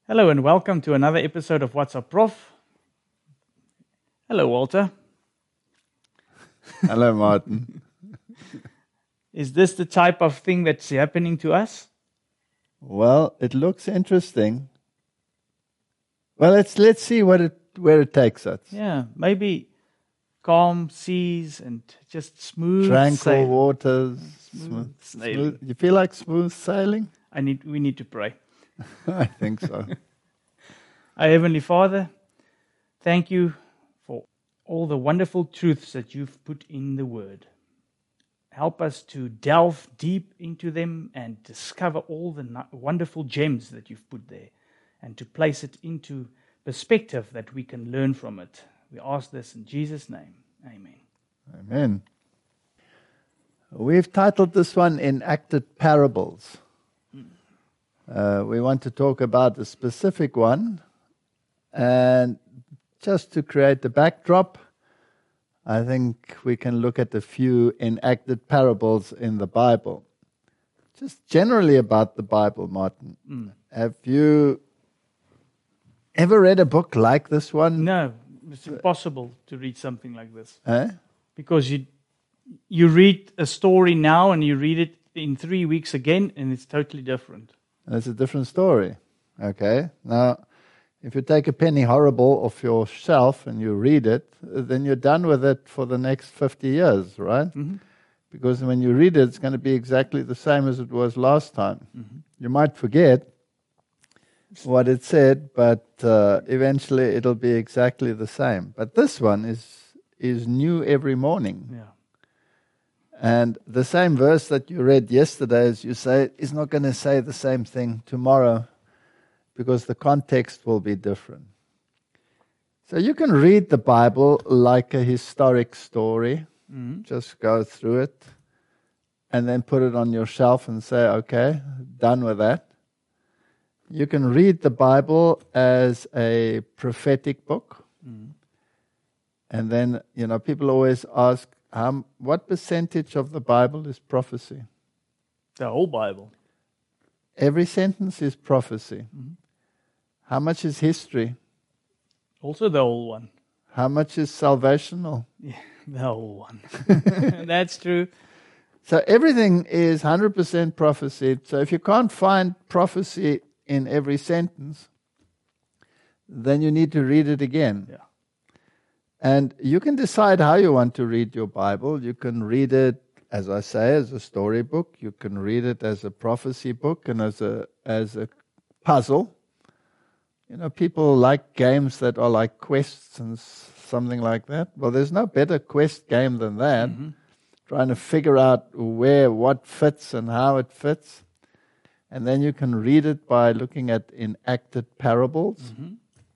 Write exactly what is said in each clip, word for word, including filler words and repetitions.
Hello and welcome to another episode of What's Up, Prof. Hello, Walter. Hello, Martin. Is this the type of thing that's happening to us? Well, it looks interesting. Well, let's let's see what it where it takes us. Yeah, maybe calm seas and just smooth Tranquil sail. waters. Smooth Smooth, sailing. smooth. You feel like smooth sailing? I need. We need to pray. I think so. Our Heavenly Father, thank you for all the wonderful truths that you've put in the Word. Help us to delve deep into them and discover all the no- wonderful gems that you've put there and to place it into perspective that we can learn from it. We ask this in Jesus' name. Amen. Amen. We've titled this one Enacted Parables. Uh, we want to talk about a specific one. And just to create the backdrop, I think we can look at a few enacted parables in the Bible. Just generally about the Bible, Martin. Mm. Have you ever read a book like this one? No, it's impossible to read something like this Eh? because you you read a story now and you read it in three weeks again and it's totally different. It's a different story. Okay. Now, if you take a penny horrible off your shelf and you read it, then you're done with it for the next fifty years, right? Mm-hmm. Because when you read it, it's going to be exactly the same as it was last time. Mm-hmm. You might forget what it said, but uh, eventually it'll be exactly the same. But this one is is new every morning. Yeah. And the same verse that you read yesterday, as you say, is not going to say the same thing tomorrow because the context will be different. So you can read the Bible like a historic story. Mm-hmm. Just go through it and then put it on your shelf and say, okay, done with that. You can read the Bible as a prophetic book. Mm-hmm. And then, you know, people always ask, um, what percentage of the Bible is prophecy? The whole Bible. Every sentence is prophecy. Mm-hmm. How much is history? Also the whole one. How much is salvational? Yeah, the whole one. That's true. So everything is one hundred percent prophecy. So if you can't find prophecy in every sentence, then you need to read it again. Yeah. And you can decide how you want to read your Bible. You can read it, as I say, as a storybook. You can read it as a prophecy book and as a as a puzzle. You know, people like games that are like quests and s- something like that. Well, there's no better quest game than that. Mm-hmm. Trying to figure out where what fits and how it fits. And then you can read it by looking at enacted parables. Mm-hmm.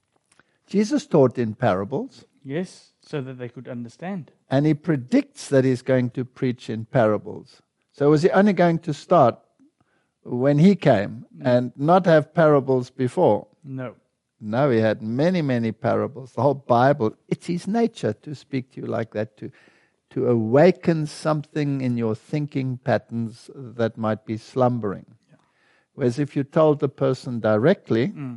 Jesus taught in parables. Yes, so that they could understand. And he predicts that he's going to preach in parables. So was he only going to start when he came and not have parables before? No. No, he had many, many parables. The whole Bible, it's his nature to speak to you like that, to, to awaken something in your thinking patterns that might be slumbering. Yeah. Whereas if you told the person directly, Mm.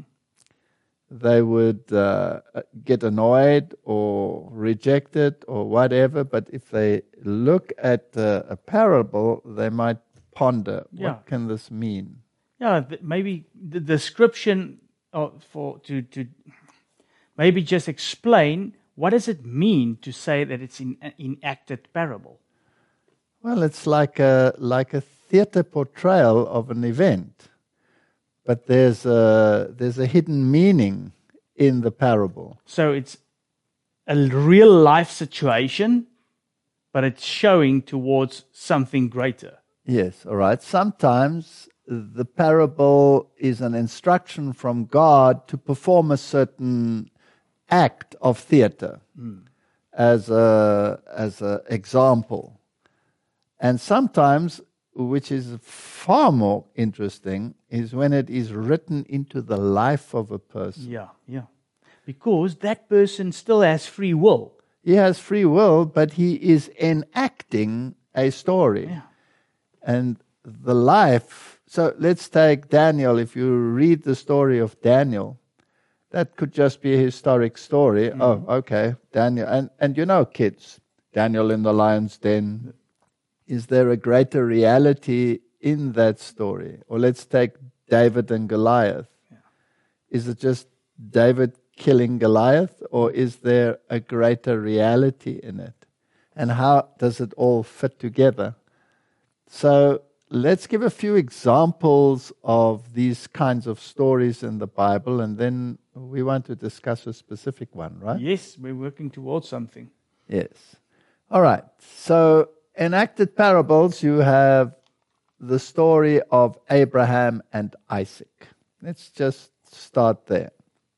they would uh, get annoyed or reject it or whatever. But if they look at uh, a parable, they might ponder, Yeah. what can this mean? Yeah, th- maybe the description of, for to to maybe just explain what does it mean to say that it's in enacted parable. Well, it's like a like a theater portrayal of an event, but there's a there's a hidden meaning in the parable. So it's a real life situation, but it's showing towards something greater. Yes, all right. Sometimes the parable is an instruction from God to perform a certain act of theater Mm. as a as an example. And sometimes, which is far more interesting, is when it is written into the life of a person. Yeah, yeah. Because that person still has free will. He has free will, but he is enacting a story. Yeah. And the life So let's take Daniel. If you read the story of Daniel, that could just be a historic story. Mm-hmm. Oh, okay, Daniel. And, and you know, kids, Daniel in the lion's den. Is there a greater reality in that story? Or let's take David and Goliath. Yeah. Is it just David killing Goliath, or is there a greater reality in it? And how does it all fit together? So let's give a few examples of these kinds of stories in the Bible, and then we want to discuss a specific one, right? Yes, we're working towards something. Yes. All right. So enacted parables, you have the story of Abraham and Isaac. Let's just start there.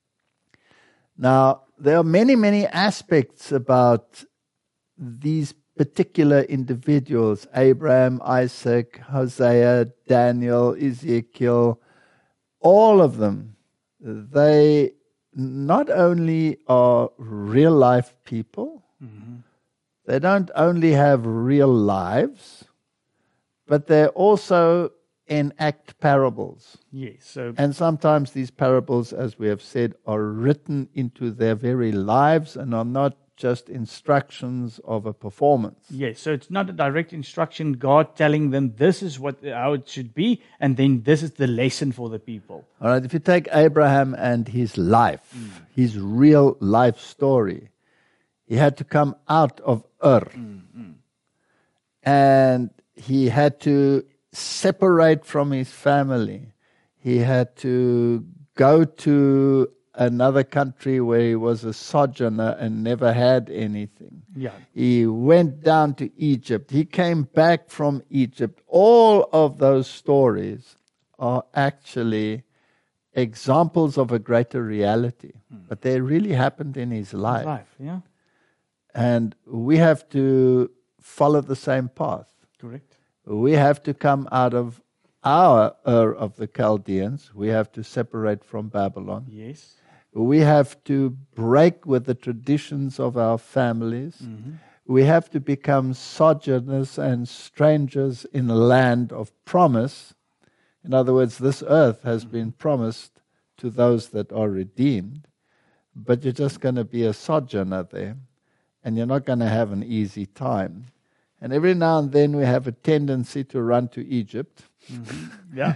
Now, there are many, many aspects about these particular individuals, Abraham, Isaac, Hosea, Daniel, Ezekiel, all of them. They not only are real life people, mm-hmm. they don't only have real lives, but they also enact parables. Yes. So and sometimes these parables, as we have said, are written into their very lives and are not just instructions of a performance. Yes, so it's not a direct instruction, God telling them this is what how it should be, and then this is the lesson for the people. All right, if you take Abraham and his life, mm. his real life story, he had to come out of Ur. Mm-hmm. And he had to separate from his family. He had to go to another country where he was a sojourner and never had anything. Yeah. He went down to Egypt. He came back from Egypt. All of those stories are actually examples of a greater reality. Hmm. But they really happened in his life. His life, yeah. And we have to follow the same path. Correct. We have to come out of our Ur of the Chaldeans. We have to separate from Babylon. Yes. We have to break with the traditions of our families. Mm-hmm. We have to become sojourners and strangers in a land of promise. In other words, this earth has mm-hmm. been promised to those that are redeemed, but you're just going to be a sojourner there, and you're not going to have an easy time. And every now and then we have a tendency to run to Egypt. Mm-hmm. Yeah.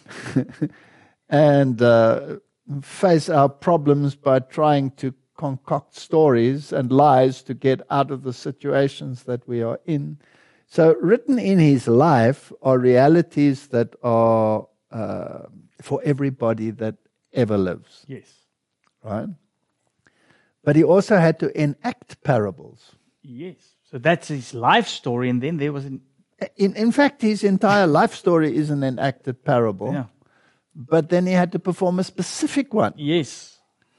and uh, face our problems by trying to concoct stories and lies to get out of the situations that we are in. So written in his life are realities that are uh, for everybody that ever lives. Yes. Right? But he also had to enact parables. Yes. So that's his life story, and then there was an... In, in fact, his entire life story is an enacted parable. Yeah. But then he had to perform a specific one. Yes.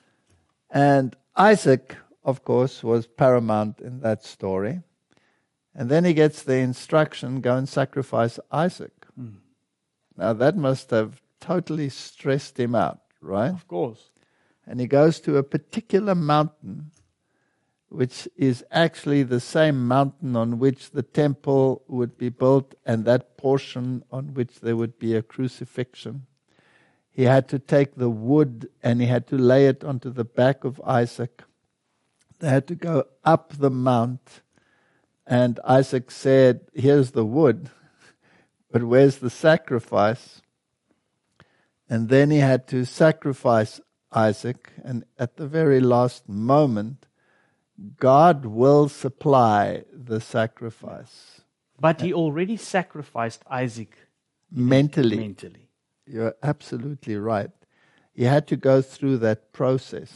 And Isaac, of course, was paramount in that story. And then he gets the instruction, go and sacrifice Isaac. Mm. Now that must have totally stressed him out, right? Of course. And he goes to a particular mountain, which is actually the same mountain on which the temple would be built and that portion on which there would be a crucifixion. He had to take the wood and he had to lay it onto the back of Isaac. They had to go up the mount, and Isaac said, here's the wood, but where's the sacrifice? And then he had to sacrifice Isaac, and at the very last moment, God will supply the sacrifice. But he already sacrificed Isaac mentally. Mentally. You're absolutely right. He had to go through that process.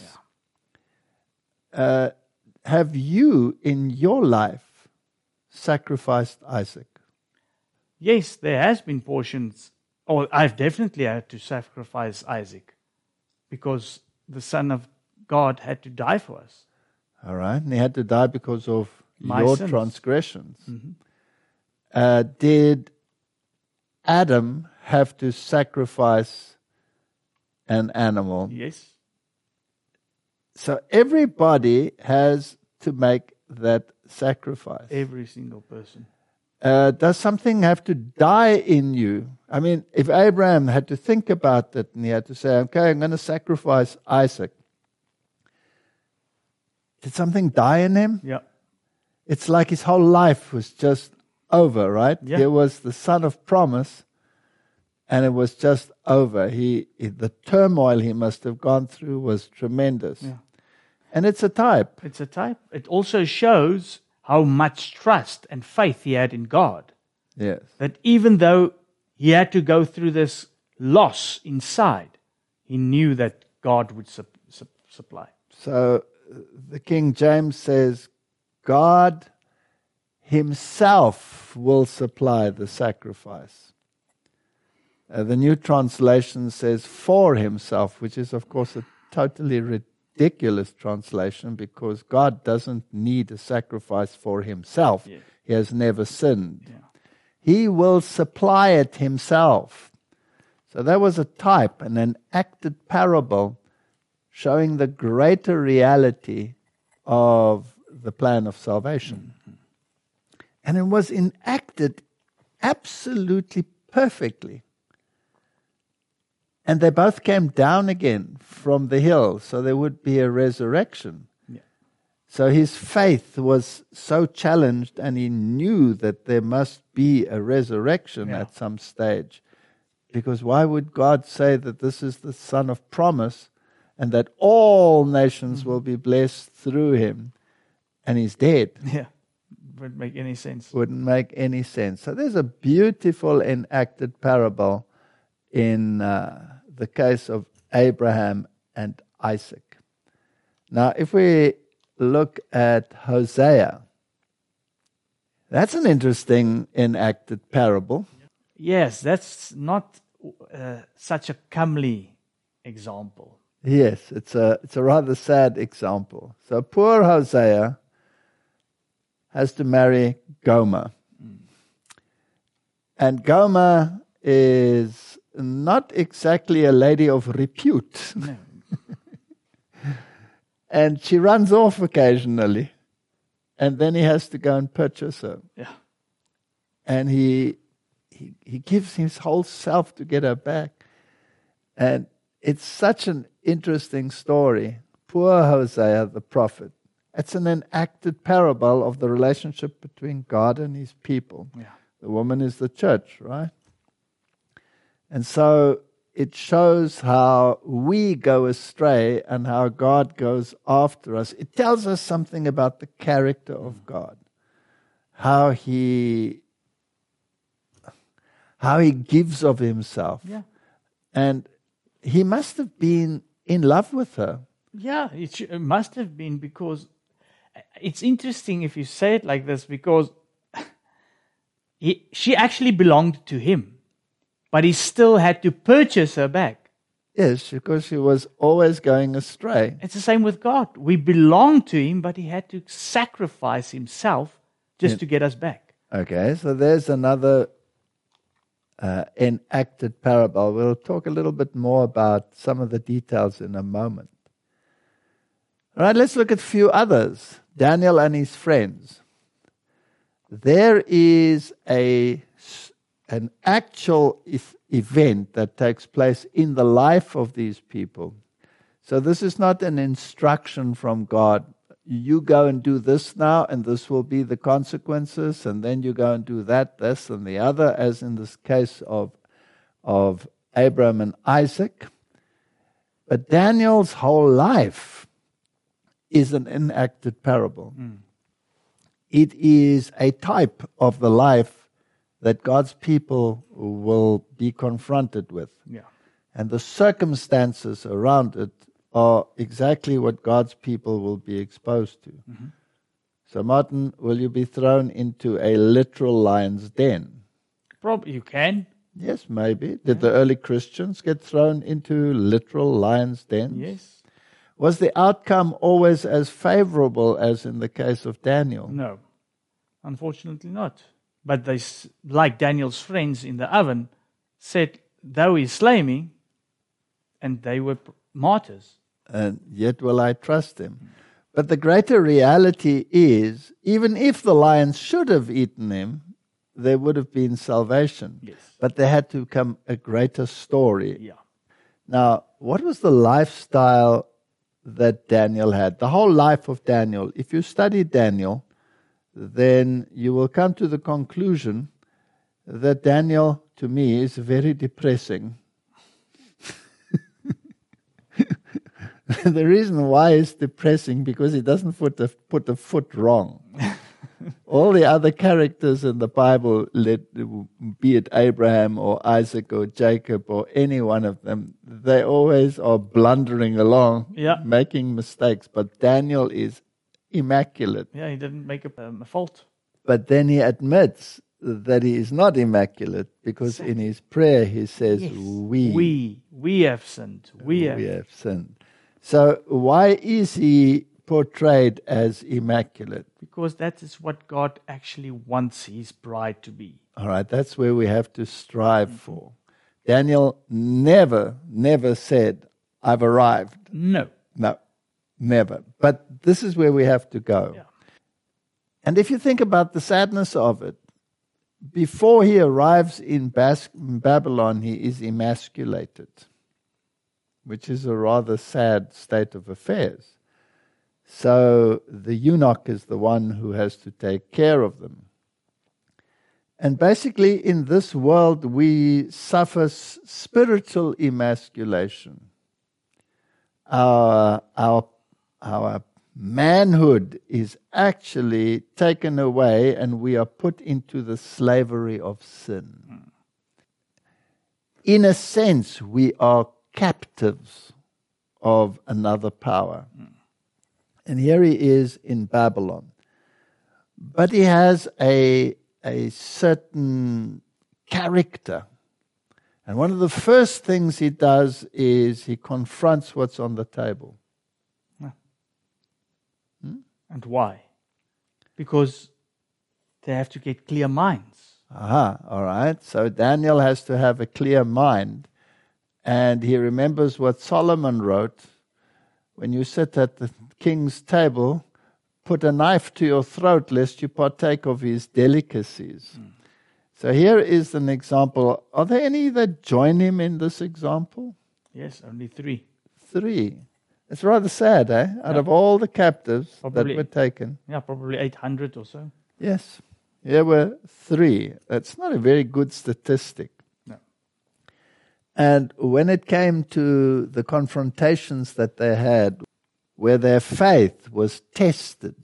Yeah. Uh, have you, in your life, sacrificed Isaac? Yes, there has been portions. Oh, I've definitely had to sacrifice Isaac because the Son of God had to die for us. All right, and he had to die because of My your sins. transgressions. Mm-hmm. Uh, did Adam have to sacrifice an animal? Yes. So everybody has to make that sacrifice. Every single person. Uh, does something have to die in you? I mean, if Abraham had to think about it and he had to say, okay, I'm going to sacrifice Isaac, did something die in him? Yeah. It's like his whole life was just over, right? Yeah. He was the son of promise, and it was just over. He, he the turmoil he must have gone through was tremendous. Yeah. And it's a type. It's a type. It also shows how much trust and faith he had in God. Yes. That even though he had to go through this loss inside, he knew that God would su- su- supply. So uh, the King James says, God himself will supply the sacrifice. Uh, the New Translation says for himself, which is of course a totally ridiculous translation because God doesn't need a sacrifice for himself. Yeah. He has never sinned. Yeah. He will supply it himself. So that was a type, an enacted parable showing the greater reality of the plan of salvation. Mm-hmm. And it was enacted absolutely perfectly. And they both came down again from the hill, so there would be a resurrection. Yeah. So his faith was so challenged, and he knew that there must be a resurrection Yeah. at some stage. Because why would God say that this is the Son of Promise and that all nations mm-hmm. will be blessed through him, and he's dead? Yeah, wouldn't make any sense. Wouldn't make any sense. So there's a beautiful enacted parable in uh, the case of Abraham and Isaac. Now, if we look at Hosea, that's an interesting enacted parable. Yes, that's not uh, such a comely example. Yes, it's a it's a rather sad example. So poor Hosea has to marry Gomer. Mm. And Gomer is not exactly a lady of repute. No. And she runs off occasionally. And then he has to go and purchase her. Yeah. And he, he he gives his whole self to get her back. And it's such an interesting story. Poor Hosea the prophet. It's an enacted parable of the relationship between God and his people. Yeah. The woman is the church, right? And so it shows how we go astray and how God goes after us. It tells us something about the character of God. How he how he gives of himself. Yeah. And he must have been in love with her. Yeah, it, sh- it must have been, because it's interesting if you say it like this, because he, she actually belonged to him, but he still had to purchase her back. Yes, because she was always going astray. It's the same with God. We belong to him, but he had to sacrifice himself just Yeah. to get us back. Okay, so there's another uh, enacted parable. We'll talk a little bit more about some of the details in a moment. All right, let's look at a few others. Daniel and his friends. There is a an actual if, event that takes place in the life of these people. So this is not an instruction from God. You go and do this now, and this will be the consequences, and then you go and do that, this, and the other, as in this case of, of Abraham and Isaac. But Daniel's whole life is an enacted parable. Mm. It is a type of the life that God's people will be confronted with. Yeah. And the circumstances around it are exactly what God's people will be exposed to. Mm-hmm. So, Martin, will you be thrown into a literal lion's den? Probably you can. Yes, maybe. Did yeah. the early Christians get thrown into literal lion's dens? Yes. Was the outcome always as favorable as in the case of Daniel? No, unfortunately not. But they, like Daniel's friends in the oven, said, though he slay me, and they were martyrs. And yet will I trust him. But the greater reality is, even if the lions should have eaten him, there would have been salvation. Yes. But there had to come a greater story. Yeah. Now, what was the lifestyle that Daniel had? The whole life of Daniel. If you study Daniel, then you will come to the conclusion that Daniel, to me, is very depressing. The reason why it's depressing, because he doesn't put the, put the foot wrong. All the other characters in the Bible, let, be it Abraham or Isaac or Jacob or any one of them, they always are blundering along, Yeah. making mistakes. But Daniel is immaculate. Yeah, he didn't make a, um, a fault. But then he admits that he is not immaculate, because in his prayer he says, Yes. we, We, we have sinned. We have. we have sinned. So why is he portrayed as immaculate? Because that is what God actually wants his bride to be. All right, that's where we have to strive for. Daniel never, never said, I've arrived. No. No, never. But this is where we have to go. Yeah. And if you think about the sadness of it, before he arrives in Bas- Babylon, he is emasculated, which is a rather sad state of affairs. So the eunuch is the one who has to take care of them. And basically, in this world, we suffer s- spiritual emasculation. Our, our, our manhood is actually taken away, and we are put into the slavery of sin. In a sense, we are captives of another power. And here he is in Babylon. But he has a, a certain character. And one of the first things he does is he confronts what's on the table. Hmm? And why? Because they have to get clear minds. Aha, all right. So Daniel has to have a clear mind. And he remembers what Solomon wrote: when you sit at the king's table, put a knife to your throat lest you partake of his delicacies. Mm. So here is an example. Are there any that join him in this example? Yes, only three. Three. It's rather sad, eh? Out yeah. of all the captives probably, that were taken. Yeah, probably eight hundred or so. Yes. There were three. That's not a very good statistic. No. And when it came to the confrontations that they had, where their faith was tested,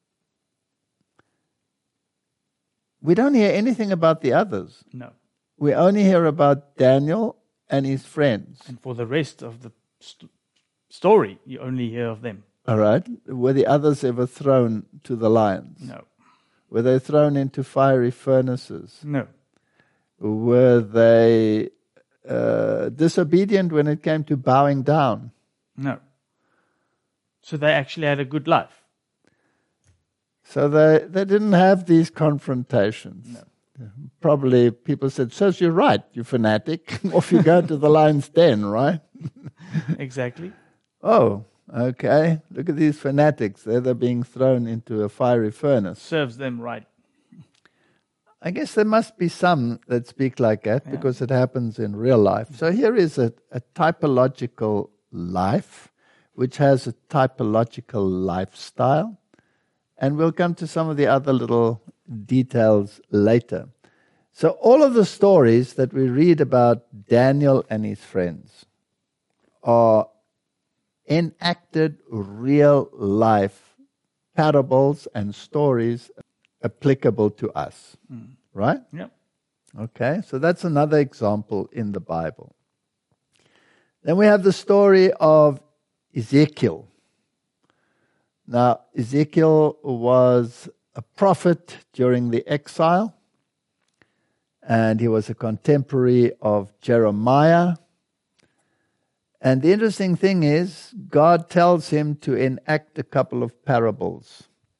we don't hear anything about the others. No. We only hear about Daniel and his friends. And for the rest of the st- story, you only hear of them. All right. Were the others ever thrown to the lions? No. Were they thrown into fiery furnaces? No. Were they uh, disobedient when it came to bowing down? No. So they actually had a good life. So they, they didn't have these confrontations. No. Probably people said, "Sirs, you're right, you fanatic." Off you go to the lion's den, right? Exactly. Oh, okay. Look at these fanatics. They're, they're being thrown into a fiery furnace. Serves them right. I guess there must be some that speak like that, yeah. because it happens in real life. So here is a, a typological life, which has a typological lifestyle. And we'll come to some of the other little details later. So all of the stories that we read about Daniel and his friends are enacted real life parables and stories applicable to us. Mm. Right? Yep. Okay, so that's another example in the Bible. Then we have the story of Ezekiel. Now, Ezekiel was a prophet during the exile, and he was a contemporary of Jeremiah. And the interesting thing is, God tells him to enact a couple of parables.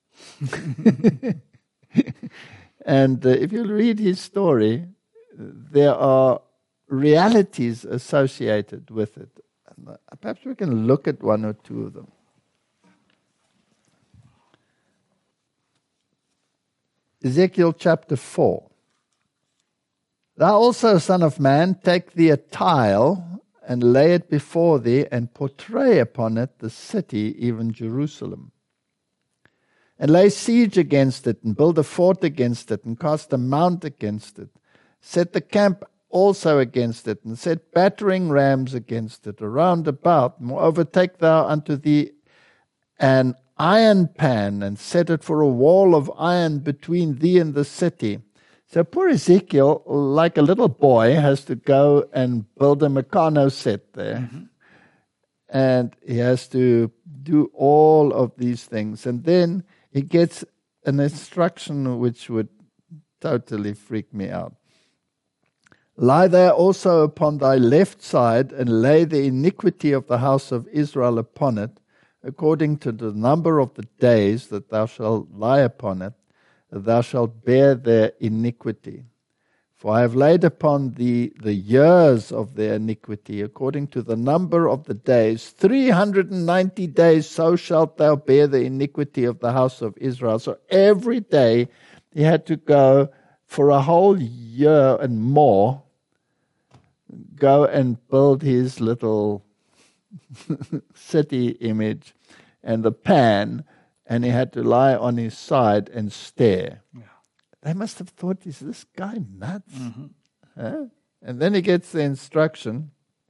And uh, if you read his story, there are realities associated with it. And, uh, perhaps we can look at one or two of them. Ezekiel chapter four. Thou also, son of man, take thee a tile, and lay it before thee, and portray upon it the city, even Jerusalem. And lay siege against it, and build a fort against it, and cast a mount against it. Set the camp also against it, and set battering rams against it, around about. Moreover, take thou unto thee an iron pan, and set it for a wall of iron between thee and the city. So poor Ezekiel, like a little boy, has to go and build a Meccano set there. Mm-hmm. And he has to do all of these things. And then he gets an instruction which would totally freak me out. Lie there also upon thy left side, and lay the iniquity of the house of Israel upon it, according to the number of the days that thou shalt lie upon it, thou shalt bear their iniquity. For I have laid upon thee the years of their iniquity, according to the number of the days, three hundred and ninety days, so shalt thou bear the iniquity of the house of Israel. So every day he had to go for a whole year and more, go and build his little city image and the pan, and he had to lie on his side and stare. Yeah. They must have thought, is this guy nuts? Mm-hmm. Huh? And then he gets the instruction.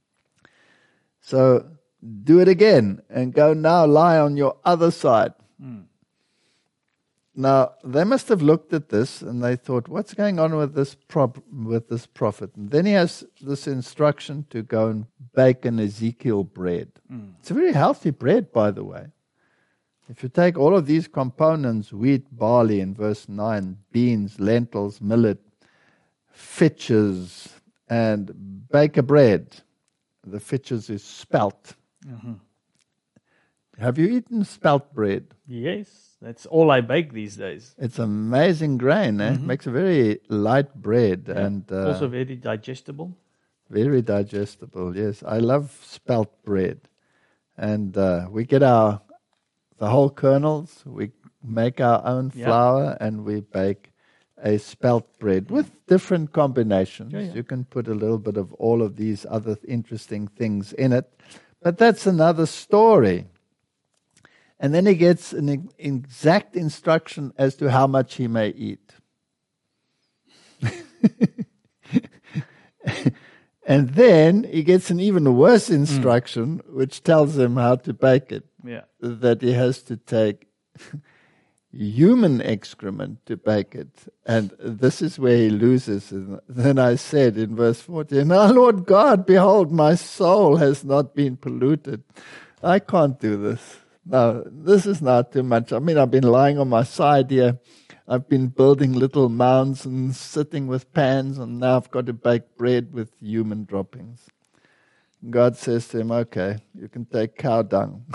So do it again and go now lie on your other side. Mm. Now, they must have looked at this and they thought, what's going on with this prop, with this prophet? And then he has this instruction to go and bake an Ezekiel bread. Mm. It's a very healthy bread, by the way. If you take all of these components, wheat, barley in verse nine, beans, lentils, millet, fitches, and bake a bread. The fitches is spelt. Mm-hmm. Have you eaten spelt bread? Yes, that's all I bake these days. It's amazing grain. Eh? Mm-hmm. It makes a very light bread. Yeah. And uh, also very digestible. Very digestible, yes. I love spelt bread. And uh, we get our the whole kernels, we make our own flour, yep. and we bake a spelt bread with different combinations. Yeah, yeah. You can put a little bit of all of these other interesting things in it. But that's another story. And then he gets an exact instruction as to how much he may eat. And then he gets an even worse instruction, mm. which tells him how to bake it. Yeah. That he has to take human excrement to bake it. And this is where he loses. And then I said in verse fourteen, "Now, Lord God, behold, my soul has not been polluted. I can't do this. No, this is not too much. I mean, I've been lying on my side here. I've been building little mounds and sitting with pans, and now I've got to bake bread with human droppings." God says to him, "Okay, you can take cow dung."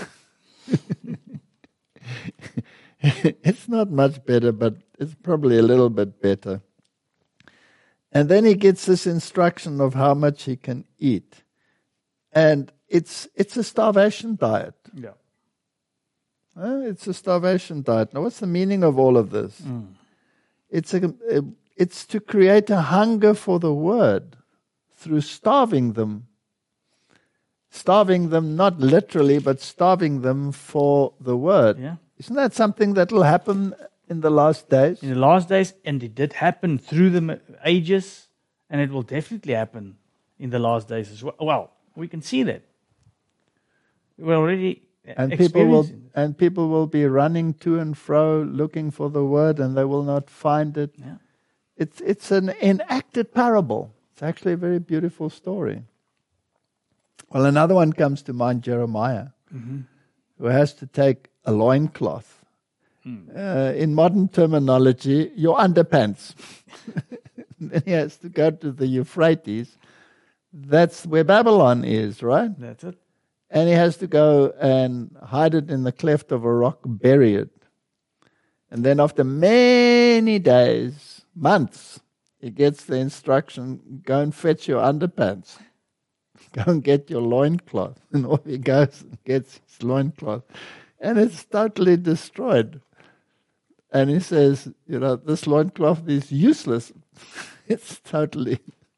It's not much better, but it's probably a little bit better. And then he gets this instruction of how much he can eat. And it's it's a starvation diet. Yeah. Uh, it's a starvation diet. Now, what's the meaning of all of this? Mm. It's a, it's to create a hunger for the word through starving them. Starving them not literally, but starving them for the word. Yeah. Isn't that something that will happen in the last days? In the last days, and it did happen through the ages, and it will definitely happen in the last days as well. Well, we can see that. We're already and people will and people will be running to and fro looking for the word, and they will not find it. Yeah. It's it's an enacted parable. It's actually a very beautiful story. Well, another one comes to mind, Jeremiah, mm-hmm. who has to take a loincloth. Mm. Uh, in modern terminology, your underpants. Then he has to go to the Euphrates. That's where Babylon is, right? That's it. And he has to go and hide it in the cleft of a rock, bury it. And then after many days, months, he gets the instruction, go and fetch your underpants. Go and get your loincloth. And off he goes and gets his loincloth. And it's totally destroyed. And he says, you know, this loincloth is useless. It's totally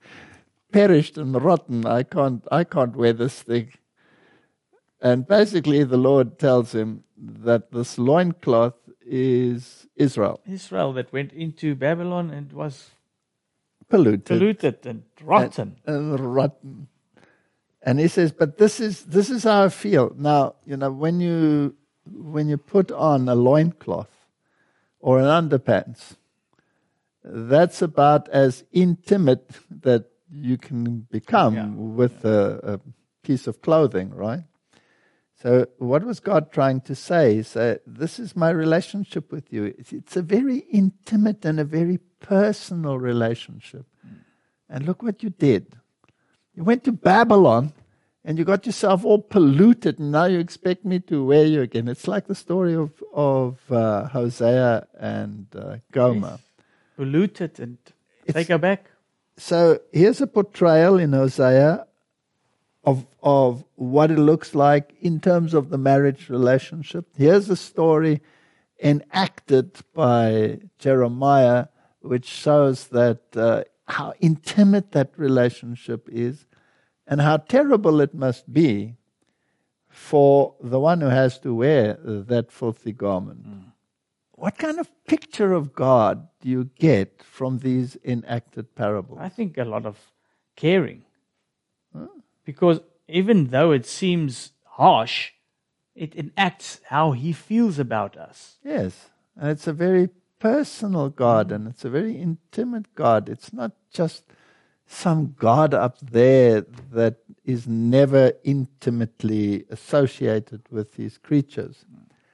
perished and rotten. I can't, I can't wear this thing. And basically the Lord tells him that this loincloth is Israel. Israel that went into Babylon and was Polluted. polluted and rotten. And, and rotten. And he says, but this is this is how I feel. Now, you know, when you when you put on a loincloth or an underpants, that's about as intimate that you can become Yeah. with a, a piece of clothing, right? So what was God trying to say? He said, this is my relationship with you. It's, it's a very intimate and a very personal relationship. Mm. And look what you did. You went to Babylon and you got yourself all polluted, and now you expect me to wear you again. It's like the story of, of uh, Hosea and uh, Gomer. Yes. Polluted and It's, take her back. So here's a portrayal in Hosea of of what it looks like in terms of the marriage relationship. Here's a story enacted by Jeremiah, which shows that uh, how intimate that relationship is and how terrible it must be for the one who has to wear that filthy garment. Mm. What kind of picture of God do you get from these enacted parables? I think a lot of caring. Huh? Because even though it seems harsh, it enacts how he feels about us. Yes, and it's a very personal God, and it's a very intimate God. It's not just some God up there that is never intimately associated with his creatures.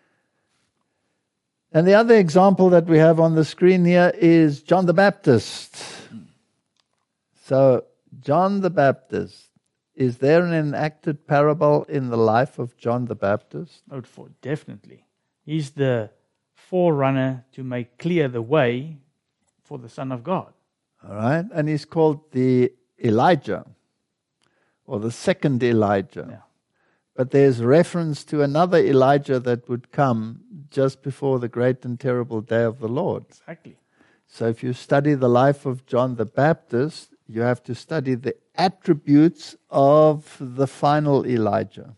And the other example that we have on the screen here is John the Baptist. So, John the Baptist. Is there an enacted parable in the life of John the Baptist? Oh, for definitely. He's the forerunner to make clear the way for the Son of God. All right, and he's called the Elijah, or the second Elijah. Yeah. But there's reference to another Elijah that would come just before the great and terrible day of the Lord. Exactly. So if you study the life of John the Baptist, you have to study the attributes of the final Elijah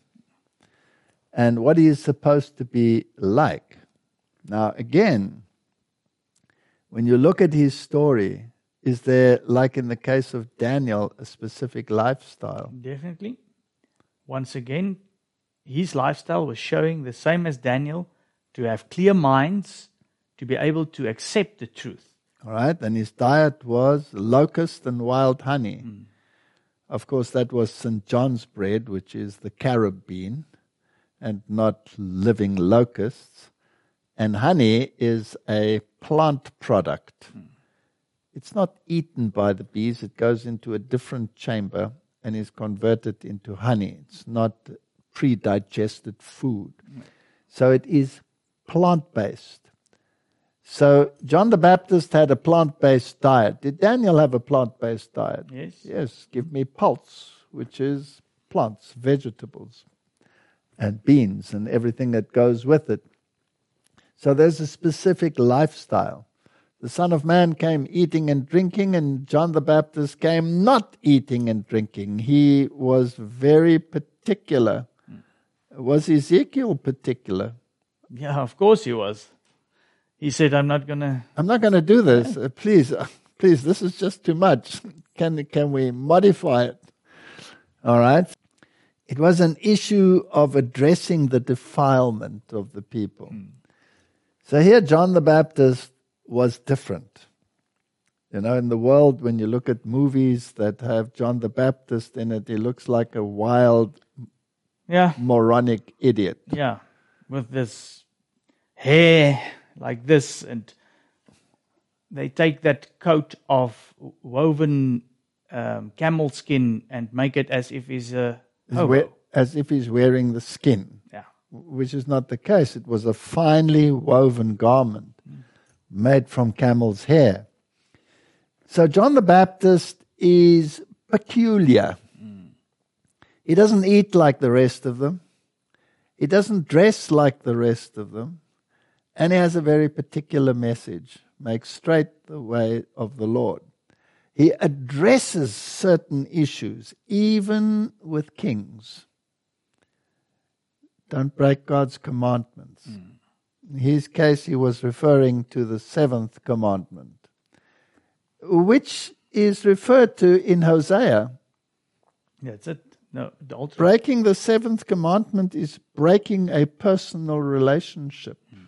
and what he is supposed to be like. Now, again, when you look at his story, is there, like in the case of Daniel, a specific lifestyle? Definitely. Once again, his lifestyle was showing the same as Daniel, to have clear minds, to be able to accept the truth. All right, and his diet was locust and wild honey. Mm. Of course, that was Saint John's bread, which is the carob bean, and not living locusts. And honey is a plant product. Mm. It's not eaten by the bees. It goes into a different chamber and is converted into honey. It's not pre-digested food. Mm. So it is plant-based. So John the Baptist had a plant-based diet. Did Daniel have a plant-based diet? Yes. Yes, give me pulse, which is plants, vegetables, and beans, and everything that goes with it. So there's a specific lifestyle. The Son of Man came eating and drinking, and John the Baptist came not eating and drinking. He was very particular. Hmm. Was Ezekiel particular? Yeah, of course he was. He said, I'm not going to... I'm not going to do this. Uh, please, uh, please, this is just too much. Can, can we modify it? All right. It was an issue of addressing the defilement of the people. Mm. So here John the Baptist was different. You know, in the world, when you look at movies that have John the Baptist in it, he looks like a wild, yeah, moronic idiot. Yeah, with this hair like this, and they take that coat of woven um, camel skin and make it as if he's a hobo. As if he's wearing the skin. Yeah. Which is not the case. It was a finely woven garment mm. made from camel's hair. So John the Baptist is peculiar. Mm. He doesn't eat like the rest of them. He doesn't dress like the rest of them. And he has a very particular message. Make straight the way of the Lord. He addresses certain issues, even with kings. Don't break God's commandments. Mm. In his case, he was referring to the seventh commandment, which is referred to in Hosea. That's it. No, the altar. Breaking the seventh commandment is breaking a personal relationship. Mm.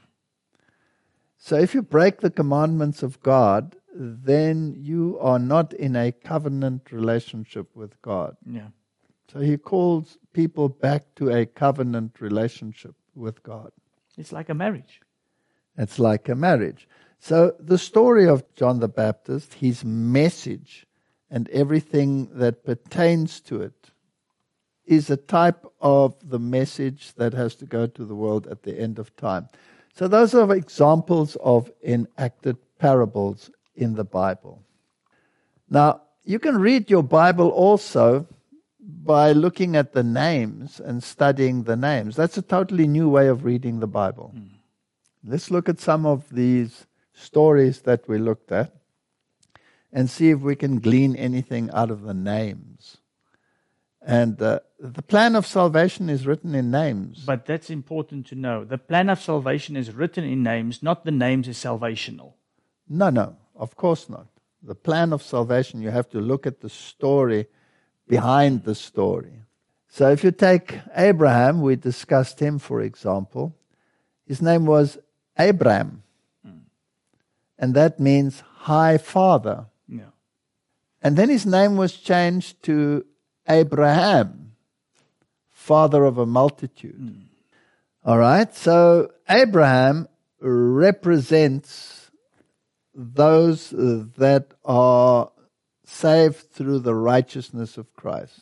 So if you break the commandments of God, then you are not in a covenant relationship with God. Yeah. So he calls people back to a covenant relationship with God. It's like a marriage. It's like a marriage. So the story of John the Baptist, his message, and everything that pertains to it, is a type of the message that has to go to the world at the end of time. So those are examples of enacted parables in the Bible. Now, you can read your Bible also by looking at the names and studying the names. That's a totally new way of reading the Bible. Mm. Let's look at some of these stories that we looked at and see if we can glean anything out of the names. And uh, the plan of salvation is written in names. But that's important to know. The plan of salvation is written in names, not the names is salvational. No, no, of course not. The plan of salvation, you have to look at the story behind the story. So if you take Abraham, we discussed him, for example. His name was Abram. Mm. And that means high father. Yeah. And then his name was changed to Abraham, father of a multitude. Mm. All right, so Abraham represents those that are saved through the righteousness of Christ.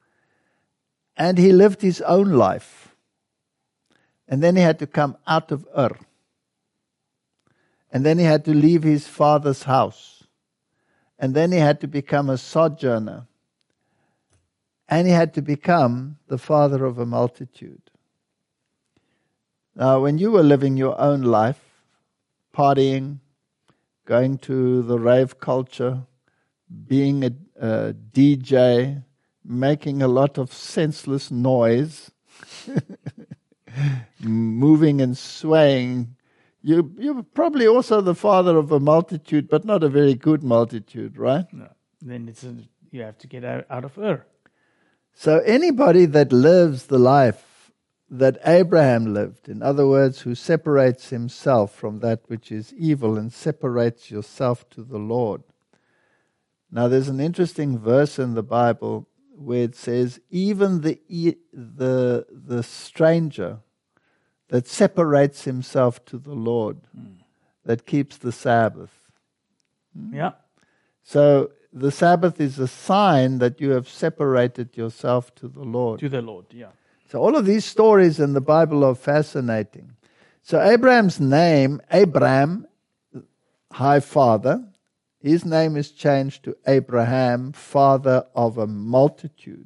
And he lived his own life. And then he had to come out of Ur. And then he had to leave his father's house. And then he had to become a sojourner. And he had to become the father of a multitude. Now, when you were living your own life, partying, going to the rave culture, being a, a D J, making a lot of senseless noise, moving and swaying, you, you're probably also the father of a multitude, but not a very good multitude, right? No. Then it's a, you have to get out, out of Ur. So anybody that lives the life that Abraham lived, in other words, who separates himself from that which is evil and separates yourself to the Lord. Now there's an interesting verse in the Bible where it says, even the the the stranger that separates himself to the Lord, mm. that keeps the Sabbath. Mm? Yeah. So the Sabbath is a sign that you have separated yourself to the Lord. To the Lord, yeah. So all of these stories in the Bible are fascinating. So Abraham's name, Abram, high father, his name is changed to Abraham, father of a multitude.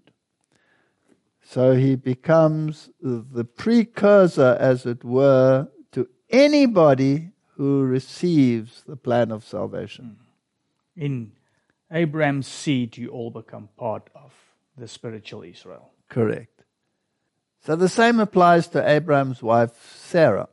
So he becomes the precursor, as it were, to anybody who receives the plan of salvation. In Abraham's seed, you all become part of the spiritual Israel. Correct. So the same applies to Abraham's wife, Sarah.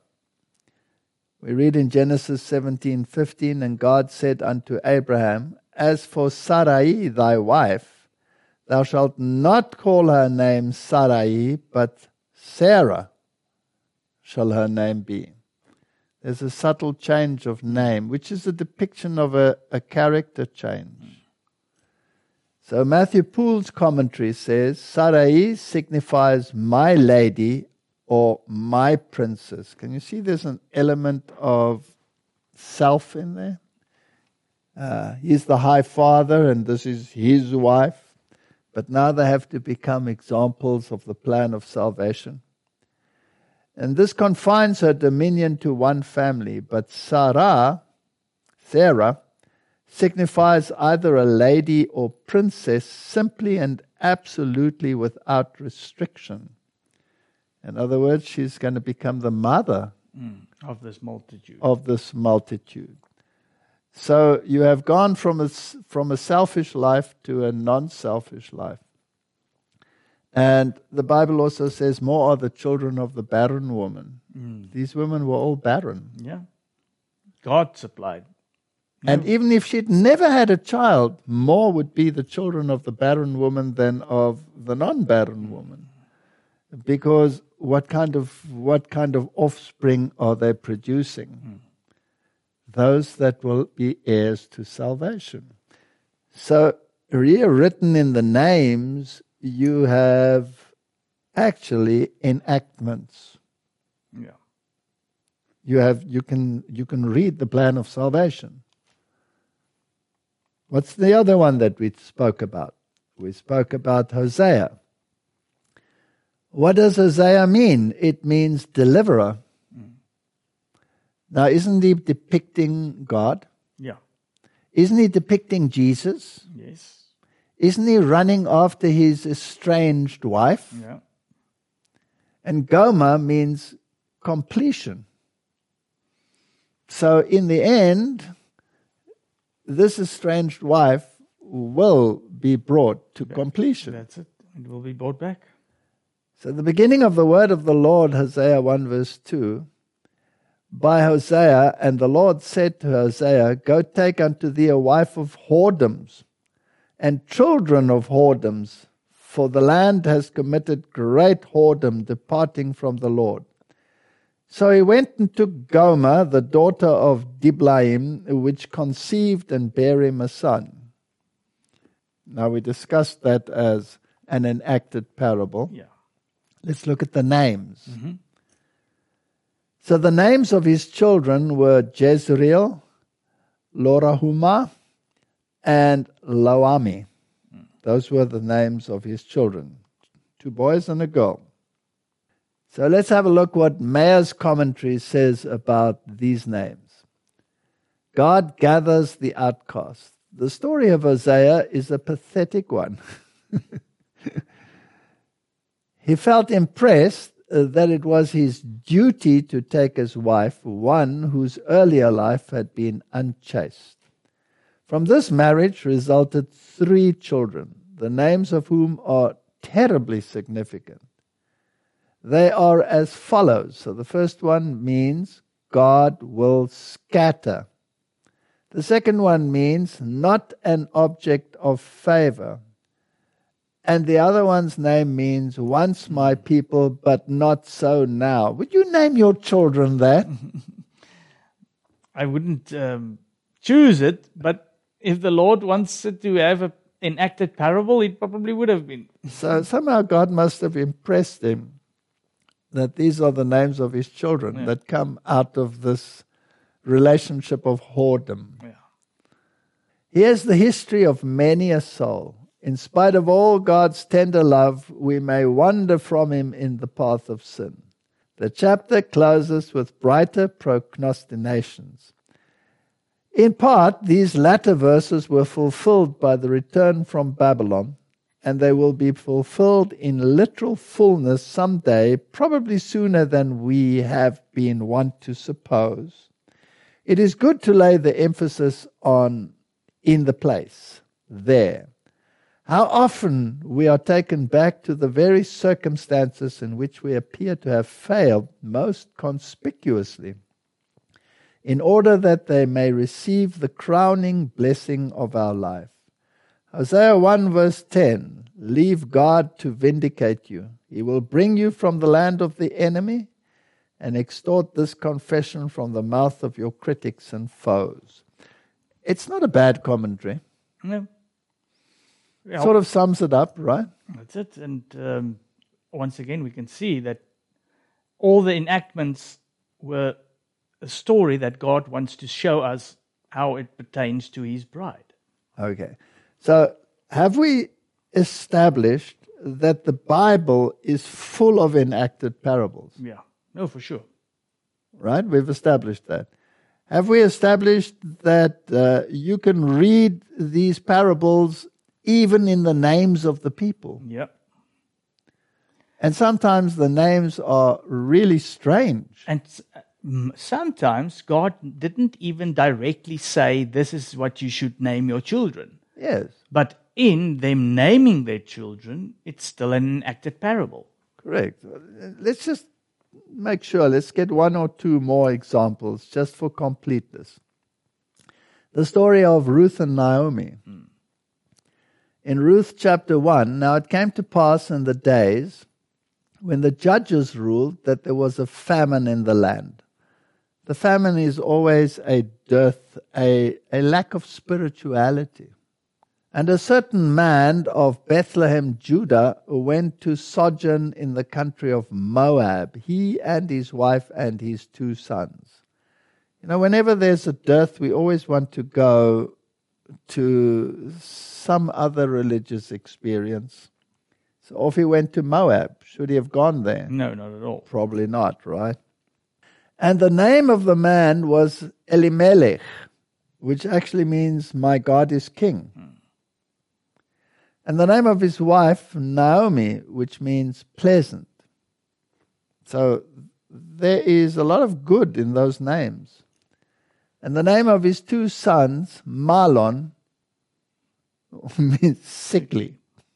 We read in Genesis seventeen fifteen, and God said unto Abraham, as for Sarai, thy wife, thou shalt not call her name Sarai, but Sarah shall her name be. There's a subtle change of name, which is a depiction of a, a character change. So Matthew Poole's commentary says, Sarai signifies my lady or my princess. Can you see there's an element of self in there? Uh, he's the high father and this is his wife. But now they have to become examples of the plan of salvation. And this confines her dominion to one family. But Sarah, Sarah, signifies either a lady or princess simply and absolutely without restriction. In other words, she's going to become the mother mm, of this multitude. Of this multitude. So you have gone from a, s- from a selfish life to a non-selfish life. And the Bible also says, more are the children of the barren woman. Mm. These women were all barren. Yeah. God supplied. And No. even if she'd never had a child, more would be the children of the barren woman than of the non-barren woman. Because what kind of what kind of offspring are they producing? Mm. Those that will be heirs to salvation. So here written in the names, you have actually enactments. Yeah. You have you can you can read the plan of salvation. What's the other one that we spoke about? We spoke about Hosea. What does Hosea mean? It means deliverer. Mm. Now, isn't he depicting God? Yeah. Isn't he depicting Jesus? Yes. Isn't he running after his estranged wife? Yeah. And Gomer means completion. So in the end, this estranged wife will be brought to completion. That's it. It will be brought back. So the beginning of the word of the Lord, Hosea one verse two, by Hosea, and the Lord said to Hosea, go take unto thee a wife of whoredoms, and children of whoredoms, for the land has committed great whoredom, departing from the Lord. So he went and took Gomer, the daughter of Diblaim, which conceived and bare him a son. Now we discussed that as an enacted parable. Yeah. Let's look at the names. Mm-hmm. So the names of his children were Jezreel, Lorahuma, and Loami. Mm. Those were the names of his children. Two boys and a girl. So let's have a look what Mayer's commentary says about these names. God gathers the outcast. The story of Hosea is a pathetic one. He felt impressed uh, that it was his duty to take as wife one whose earlier life had been unchaste. From this marriage resulted three children, the names of whom are terribly significant. They are as follows. So the first one means God will scatter. The second one means not an object of favor. And the other one's name means once my people, but not so now. Would you name your children that? I wouldn't um, choose it, but if the Lord wants it to have an enacted parable, it probably would have been. So somehow God must have impressed him that these are the names of his children Yeah. that come out of this relationship of whoredom. Yeah. Here's the history of many a soul. In spite of all God's tender love, we may wander from him in the path of sin. The chapter closes with brighter prognostications. In part, these latter verses were fulfilled by the return from Babylon, and they will be fulfilled in literal fullness someday, probably sooner than we have been wont to suppose. It is good to lay the emphasis on in the place, there. How often we are taken back to the very circumstances in which we appear to have failed most conspicuously, in order that they may receive the crowning blessing of our life. Hosea one verse ten, leave God to vindicate you. He will bring you from the land of the enemy and extort this confession from the mouth of your critics and foes. It's not a bad commentary. No. Yeah, Sort of sums it up, right? That's it. And um, once again, we can see that all the enactments were a story that God wants to show us how it pertains to his bride. Okay. So have we established that the Bible is full of enacted parables? Yeah. No, for sure. Right? We've established that. Have we established that uh, you can read these parables even in the names of the people? Yeah. And sometimes the names are really strange. And m- sometimes God didn't even directly say, this is what you should name your children. Yes, But in them naming their children, it's still an enacted parable. correct. Let's just make sure, let's get one or two more examples just for completeness. The story of Ruth and Naomi. Mm. In Ruth chapter one, now it came to pass in the days when the judges ruled that there was a famine in the land. The famine is always a dearth, a, a lack of spirituality. And a certain man of Bethlehem, Judah, went to sojourn in the country of Moab, he and his wife and his two sons. You know, whenever there's a dearth, we always want to go to some other religious experience. So if he went to Moab, should he have gone there? No, not at all. Probably not, right? And the name of the man was Elimelech, which actually means, my God is king. Hmm. And the name of his wife, Naomi, which means pleasant. So there is a lot of good in those names. And the name of his two sons, Mahlon, means sickly.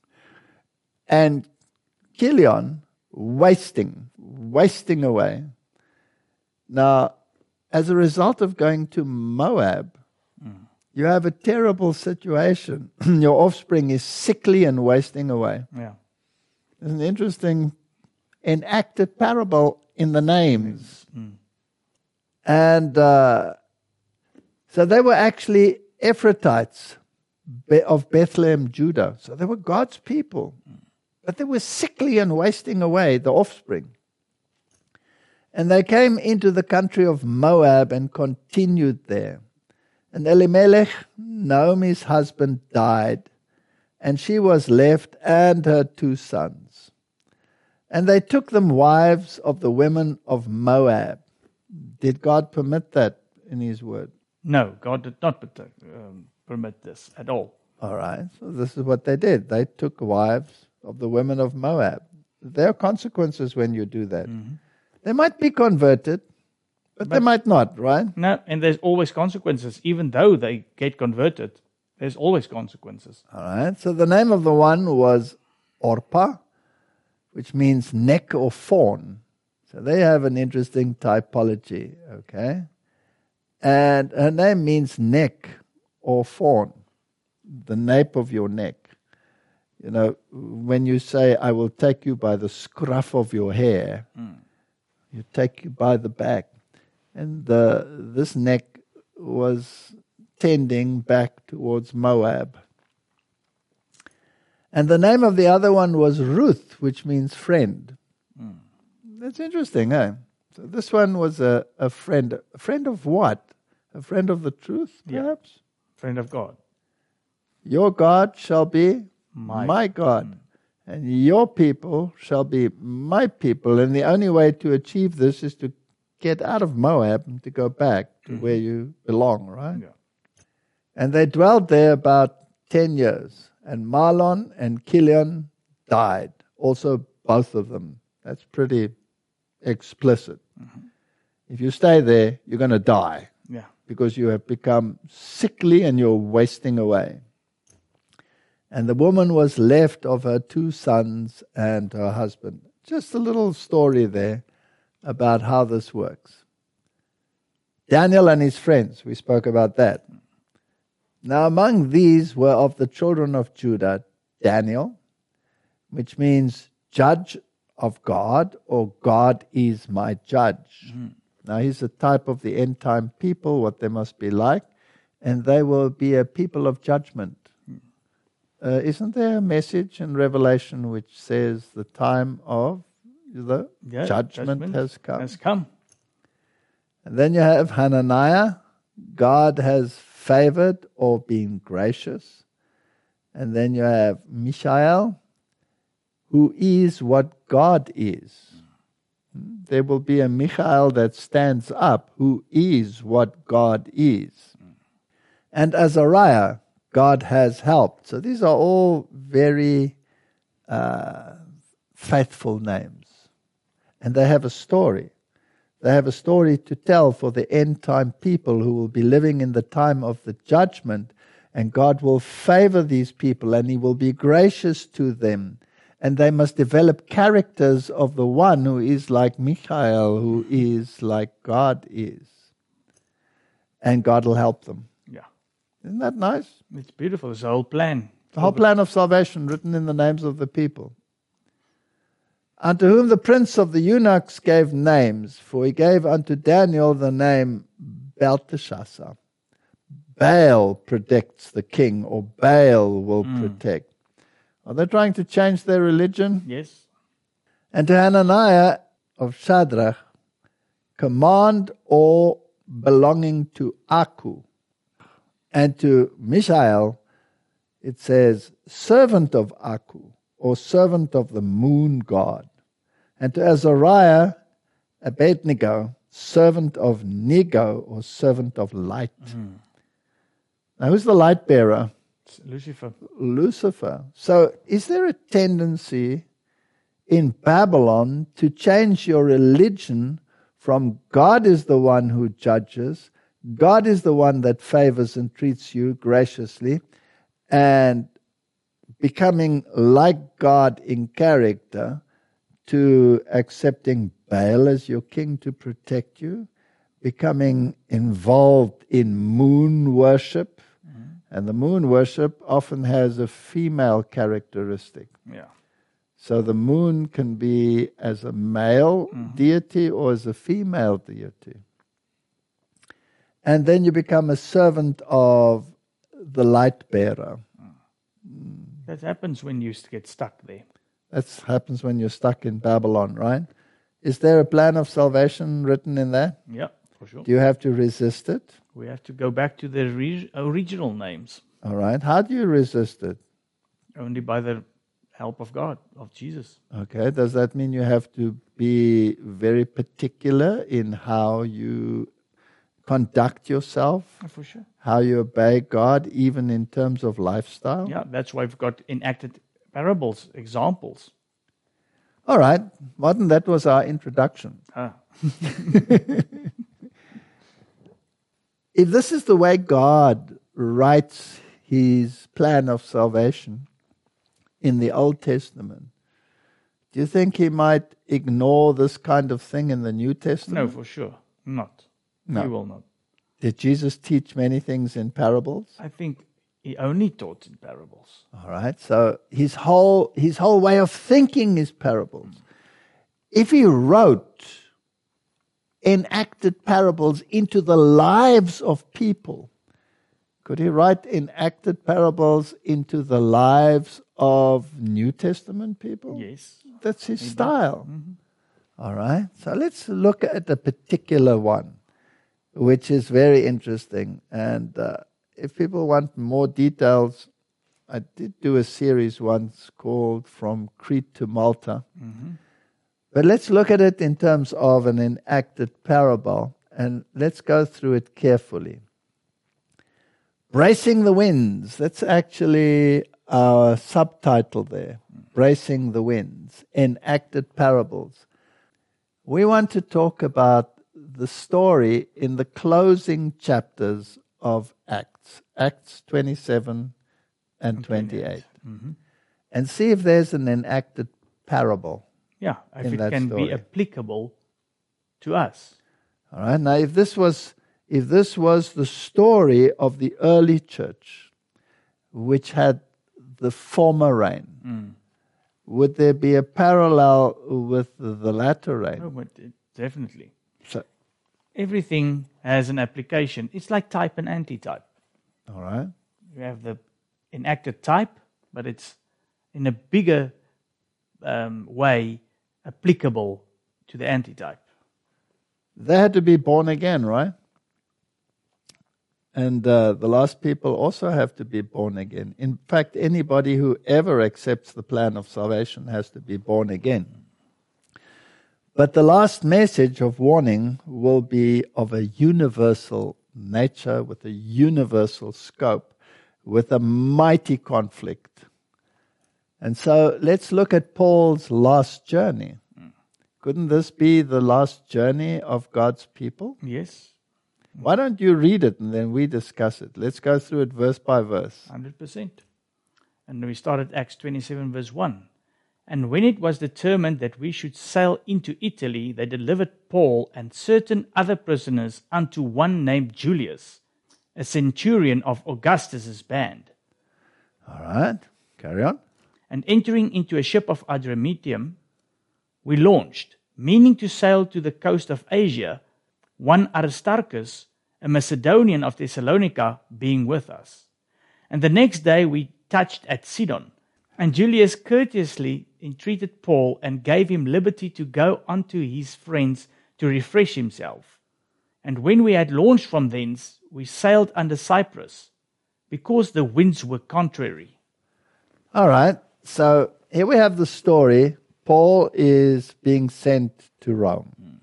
And Chilion, wasting, wasting away. Now, as a result of going to Moab, mm. you have a terrible situation. Your offspring is sickly and wasting away. Yeah. It's an interesting enacted parable in the names. Mm. And uh, so they were actually Ephrathites of Bethlehem, Judah. So they were God's people. But they were sickly and wasting away, the offspring. And they came into the country of Moab and continued there. And Elimelech, Naomi's husband, died, and she was left and her two sons. And they took them wives of the women of Moab. Did God permit that in His word? No, God did not permit, um, permit this at all. All right, so this is what they did. They took wives of the women of Moab. There are consequences when you do that. Mm-hmm. They might be converted, but, but they might not, right? No, and there's always consequences. Even though they get converted, there's always consequences. All right, so the name of the one was Orpah, which means neck or fawn. So they have an interesting typology, okay? And her name means neck or fawn, the nape of your neck. You know, when you say, I will take you by the scruff of your hair, mm. you take you by the back. And the, this neck was tending back towards Moab. And the name of the other one was Ruth, which means friend. Mm. That's interesting, eh? So this one was a, a friend. A friend of what? A friend of the truth, perhaps? Yeah. Friend of God. Your God shall be my, my God. Mm. And your people shall be my people. And the only way to achieve this is to get out of Moab and to go back to mm-hmm. where you belong, right? Yeah. And they dwelled there about ten years. And Mahlon and Chilion died. Also, both of them. That's pretty explicit. Mm-hmm. If you stay there, you're going to die. Yeah. Because you have become sickly and you're wasting away. And the woman was left of her two sons and her husband. Just a little story there about how this works. Daniel and his friends, we spoke about that. Now among these were of the children of Judah, Daniel, which means judge of God, or God is my judge. Mm-hmm. Now he's a type of the end time people, what they must be like, and they will be a people of judgment. Uh, isn't there a message in Revelation which says the time of the yeah, judgment, judgment has come? Has come. And then you have Hananiah. God has favored or been gracious. And then you have Mishael, who is what God is. There will be a Michael that stands up, who is what God is. And Azariah, God has helped. So these are all very uh, faithful names. And they have a story. They have a story to tell for the end-time people who will be living in the time of the judgment, and God will favor these people and He will be gracious to them. And they must develop characters of the one who is like Michael, who is like God is. And God will help them. Yeah. Isn't that nice? It's beautiful. It's a whole plan. The whole plan of salvation written in the names of the people. Unto whom the prince of the eunuchs gave names, for he gave unto Daniel the name Belteshazzar. Baal protects the king, or Baal will mm. protect. Are they trying to change their religion? Yes. And to Hananiah of Shadrach, command all belonging to Aku. And to Mishael, it says, servant of Aku, or servant of the moon god. And to Azariah, Abednego, servant of Nego, or servant of light. Mm. Now, who's the light bearer? It's Lucifer. Lucifer. So, is there a tendency in Babylon to change your religion from God is the one who judges, God is the one that favors and treats you graciously, and becoming like God in character, to accepting Baal as your king to protect you, becoming involved in moon worship, mm-hmm. and the moon worship often has a female characteristic. Yeah. So the moon can be as a male mm-hmm. deity or as a female deity. And then you become a servant of the light bearer. Mm. That happens when you get stuck there. That happens when you're stuck in Babylon, right? Is there a plan of salvation written in that? Yeah, for sure. Do you have to resist it? We have to go back to the re- original names. All right. How do you resist it? Only by the help of God, of Jesus. Okay. Does that mean you have to be very particular in how you conduct yourself? For sure. How you obey God, even in terms of lifestyle? Yeah, that's why we've got enacted parables, examples. All right. Martin, that was our introduction. Ah. If this is the way God writes His plan of salvation in the Old Testament, do you think He might ignore this kind of thing in the New Testament? No, for sure. Not. No. He will not. Did Jesus teach many things in parables? I think He only taught in parables. All right. So his whole his whole way of thinking is parables. If He wrote enacted parables into the lives of people, could He write enacted parables into the lives of New Testament people? Yes. That's His He style. Mm-hmm. All right. So let's look at a particular one, which is very interesting. And uh, if people want more details, I did do a series once called From Crete to Malta. Mm-hmm. But let's look at it in terms of an enacted parable, and let's go through it carefully. Bracing the Winds, that's actually our subtitle there. Bracing the Winds, enacted parables. We want to talk about the story in the closing chapters of Acts, Acts twenty-seven and twenty-eight, mm-hmm. and see if there's an enacted parable. Yeah, if in it that can story. be applicable to us. All right. Now, if this was if this was the story of the early church, which had the former rain, Mm. would there be a parallel with the latter rain? Oh, but it, definitely. So, Everything has an application. It's like type and antitype. all right. You have the enacted type, but it's in a bigger um, way applicable to the antitype. They had to be born again, right? And uh, the last people also have to be born again. In fact, anybody who ever accepts the plan of salvation has to be born again. But the last message of warning will be of a universal nature, with a universal scope, with a mighty conflict. And so let's look at Paul's last journey, Couldn't this be the last journey of God's people? Yes, Why don't you read it and then we discuss it? Let's go through it verse by verse. one hundred percent. And we start at Acts twenty-seven, verse one. And when it was determined that we should sail into Italy, they delivered Paul and certain other prisoners unto one named Julius, a centurion of Augustus's band. All right, carry on. And entering into a ship of Adramyttium, we launched, meaning to sail to the coast of Asia, one Aristarchus, a Macedonian of Thessalonica, being with us. And the next day we touched at Sidon. And Julius courteously entreated Paul and gave him liberty to go unto his friends to refresh himself. And when we had launched from thence, we sailed under Cyprus, because the winds were contrary. All right, so here we have the story. Paul is being sent to Rome. Mm.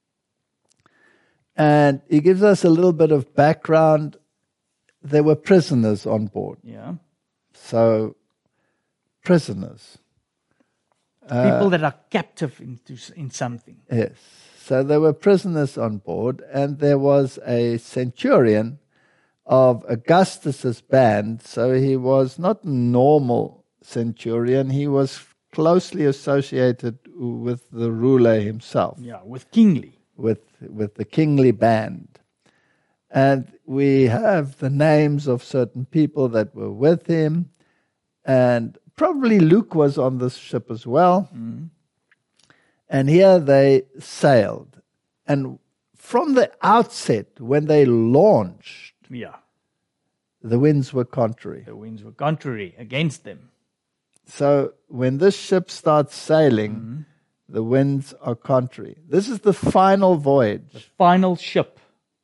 And he gives us a little bit of background. There were prisoners on board. Yeah. So, prisoners. People uh, that are captive into, in something. Yes. So there were prisoners on board, and there was a centurion of Augustus's band. So he was not a normal centurion. He was closely associated with the ruler himself. Yeah, with kingly. With, with the kingly band. And we have the names of certain people that were with him. And probably Luke was on this ship as well. Mm. And here they sailed. And from the outset, when they launched, yeah, the winds were contrary. The winds were contrary against them. So when this ship starts sailing, mm-hmm. the winds are contrary. This is the final voyage. The final ship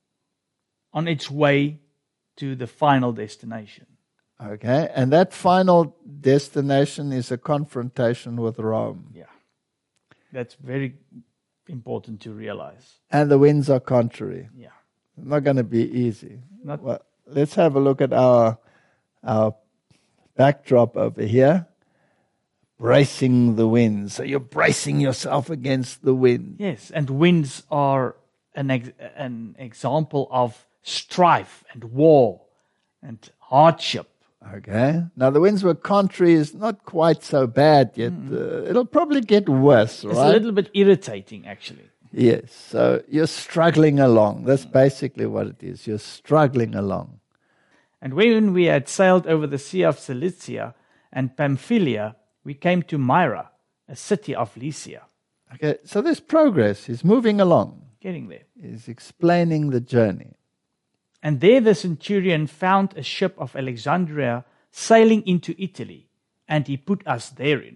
on its way to the final destination. Okay, and that final destination is a confrontation with Rome. Yeah, that's very important to realize. And the winds are contrary. Yeah. It's not going to be easy. Not well, let's have a look at our, our backdrop over here. Bracing the winds. So you're bracing yourself against the wind. Yes, and winds are an, ex- an example of strife and war and hardship. Okay. Now the winds were contrary is not quite so bad yet. Mm. Uh, it'll probably get worse, right? It's a little bit irritating, actually. Yes. So you're struggling along. That's basically what it is. You're struggling along. And when we had sailed over the Sea of Cilicia and Pamphylia, we came to Myra, a city of Lycia. Okay. So there's progress. He's moving along. Getting there. He's explaining the journey. And there the centurion found a ship of Alexandria sailing into Italy, and he put us therein.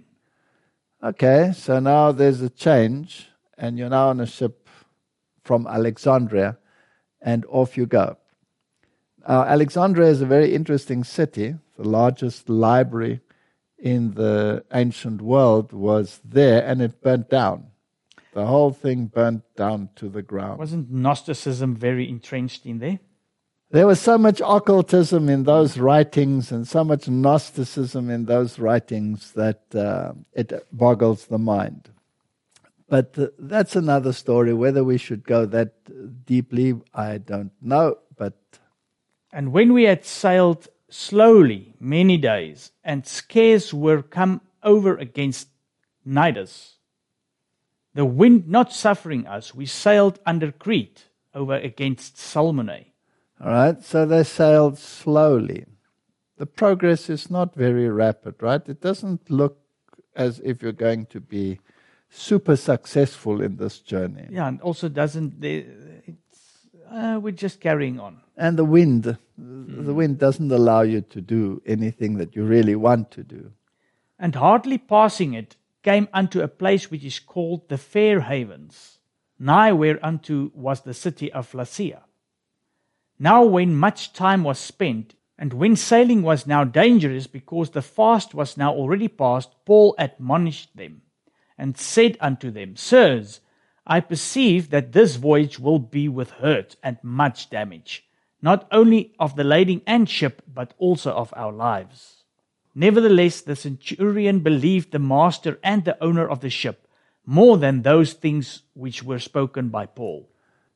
Okay, so now there's a change, and you're now on a ship from Alexandria, and off you go. Now, Alexandria is a very interesting city. The largest library in the ancient world was there, and it burnt down. The whole thing burnt down to the ground. Wasn't Gnosticism very entrenched in there? There was so much occultism in those writings and so much Gnosticism in those writings that uh, it boggles the mind. But uh, that's another story. Whether we should go that deeply, I don't know. But And when we had sailed slowly many days, and scarce were come over against Cnidus, the wind not suffering us, we sailed under Crete over against Salmone. All right, so they sailed slowly. The progress is not very rapid, right? It doesn't look as if you're going to be super successful in this journey. Yeah, and also doesn't, it's, uh, we're just carrying on. And the wind, mm. the wind doesn't allow you to do anything that you really want to do. And hardly passing it, came unto a place which is called the Fair Havens, nigh whereunto was the city of Lasea. Now when much time was spent, and when sailing was now dangerous, because the fast was now already past, Paul admonished them, and said unto them, Sirs, I perceive that this voyage will be with hurt and much damage, not only of the lading and ship, but also of our lives. Nevertheless, the centurion believed the master and the owner of the ship, more than those things which were spoken by Paul.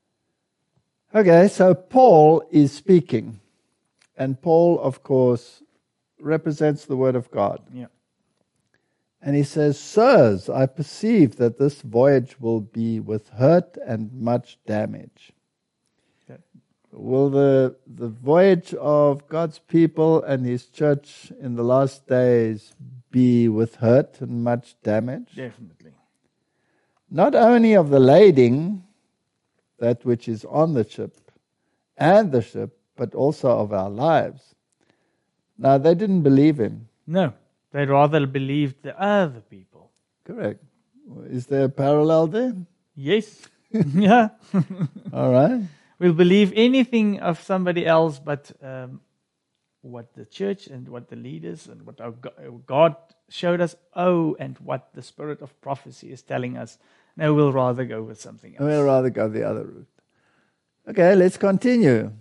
Okay, so Paul is speaking. And Paul, of course, represents the Word of God. Yeah. And he says, Sirs, I perceive that this voyage will be with hurt and much damage. Okay. Will the, the voyage of God's people and His church in the last days be with hurt and much damage? Definitely. Not only of the lading, that which is on the ship, and the ship, but also of our lives. Now, they didn't believe him. No, they rather believed the other people. Correct. Is there a parallel there? Yes. Yeah. All right. We'll believe anything of somebody else but um, what the church and what the leaders and what our God showed us. Oh, and what the spirit of prophecy is telling us. No, we'll rather go with something else. We'll rather go the other route. Okay, let's continue.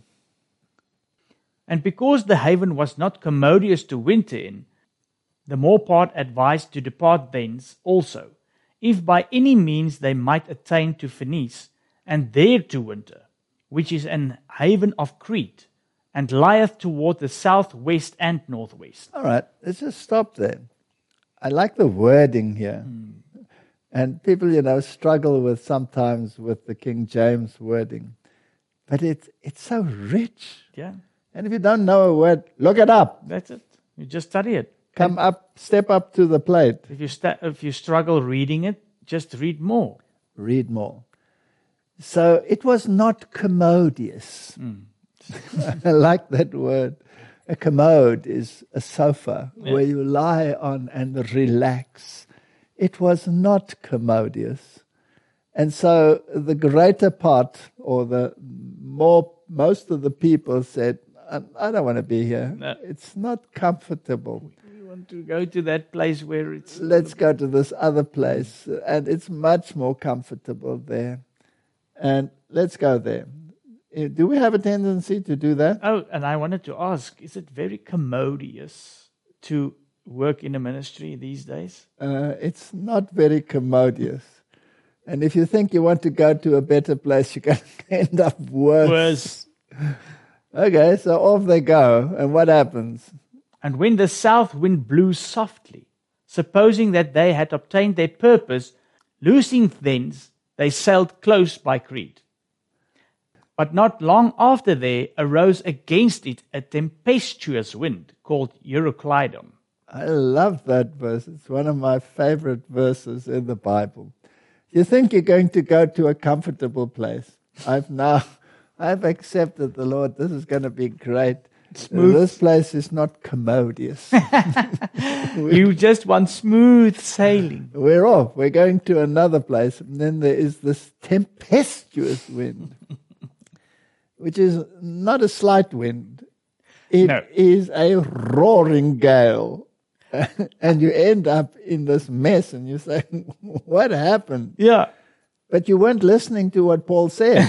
And because the haven was not commodious to winter in, the more part advised to depart thence also, if by any means they might attain to Phoenice, and there to winter, which is an haven of Crete, and lieth toward the southwest and northwest. All right, let's just stop there. I like the wording here. Mm. And people, you know, struggle with sometimes with the King James wording. But it's it's so rich. Yeah, And if you don't know a word, look it up. that's it. You just study it. Come up, step up to the plate. If you sta- if you struggle reading it, just read more. Read more. So it was not commodious. Mm. I like that word. A commode is a sofa Yeah. where you lie on and relax. It was not commodious. And so the greater part, or the more, most of the people said, I, I don't want to be here. No. It's not comfortable. We want to go to that place where it's... Let's go to this other place. And it's much more comfortable there. And let's go there. Uh, Do we have a tendency to do that? Oh, and I wanted to ask, is it very commodious to work in a ministry these days? Uh, it's not very commodious. And if you think you want to go to a better place, you're going to end up worse. Worse. Okay, so off they go. And what happens? And when the south wind blew softly, supposing that they had obtained their purpose, loosing thence, they sailed close by Crete. But not long after there arose against it a tempestuous wind called Euroclydon. I love that verse. It's one of my favorite verses in the Bible. You think you're going to go to a comfortable place. I've now, I've accepted the Lord. This is going to be great. Smooth. This place is not commodious. You just want smooth sailing. We're off. We're going to another place. And then there is this tempestuous wind, which is not a slight wind. It No. is a roaring gale. And you end up in this mess and you say, what happened? Yeah. But you weren't listening to what Paul said.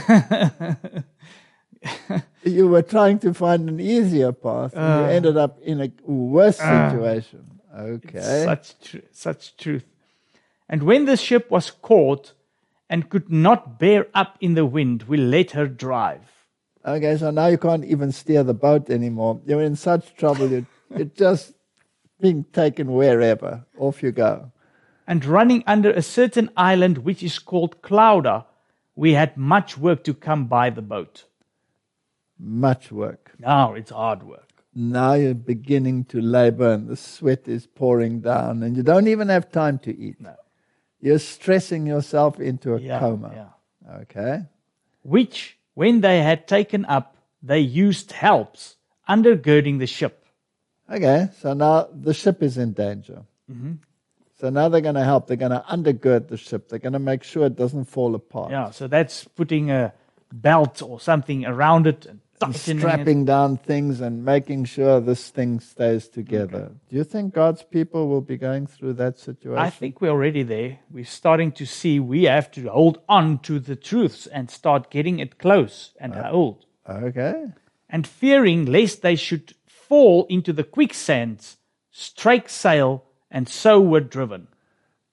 You were trying to find an easier path and Uh. you ended up in a worse Uh. situation. Okay. Such, tr- such truth. And when the ship was caught and could not bear up in the wind, we let her drive. Okay, so now you can't even steer the boat anymore. You're in such trouble, you're, you're just being taken wherever. Off you go. And running under a certain island which is called Clauda, we had much work to come by the boat. Much work. Now it's hard work. Now you're beginning to labor and the sweat is pouring down and you don't even have time to eat. No. You're stressing yourself into a Yeah, coma. yeah. Okay? Which, when they had taken up, they used helps, undergirding the ship. Okay, so now the ship is in danger. Mm-hmm. So now they're going to help. They're going to undergird the ship. They're going to make sure it doesn't fall apart. Yeah, so that's putting a belt or something around it and And tightening strapping it. down things and making sure this thing stays together. Do you think God's people will be going through that situation? I think we're already there. We're starting to see we have to hold on to the truths and start getting it close and hold. Okay. And fearing lest they should fall into the quicksands, strike sail, and so were driven.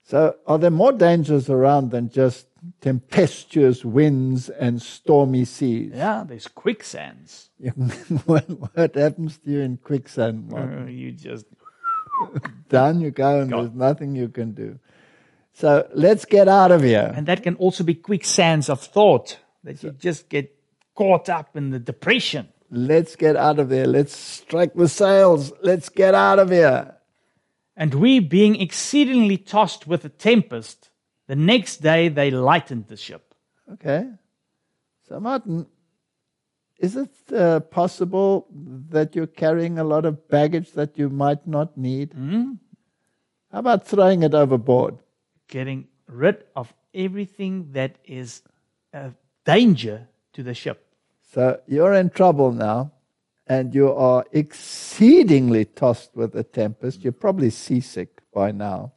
So are there more dangers around than just tempestuous winds and stormy seas? Yeah, there's quicksands. what, what happens to you in quicksand, Martin? Uh, you just Down you go and Go. there's nothing you can do. So let's get out of here. and that can also be quicksands of thought that you just get caught up in the depression. Let's get out of there. Let's strike the sails. Let's get out of here. And we, being exceedingly tossed with a tempest, the next day they lightened the ship. Okay. So Martin, is it uh, possible that you're carrying a lot of baggage that you might not need? Hmm? How about throwing it overboard? Getting rid of everything that is a danger to the ship. So you're in trouble now, and you are exceedingly tossed with a tempest. You're probably seasick by now.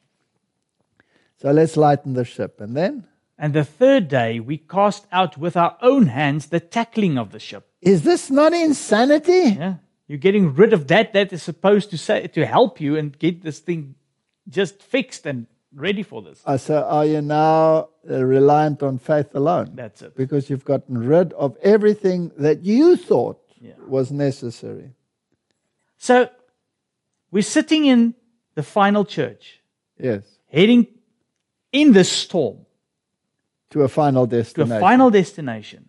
So let's lighten the ship. And then? And the third day we cast out with our own hands the tackling of the ship. Is this not insanity? Yeah, you're getting rid of that that is supposed to say to help you and get this thing just fixed and ready for this. Uh, so are you now uh, reliant on faith alone? That's it. Because you've gotten rid of everything that you thought Yeah. was necessary. So we're sitting in the final church, Yes. heading in the storm To a final to a destination. final destination.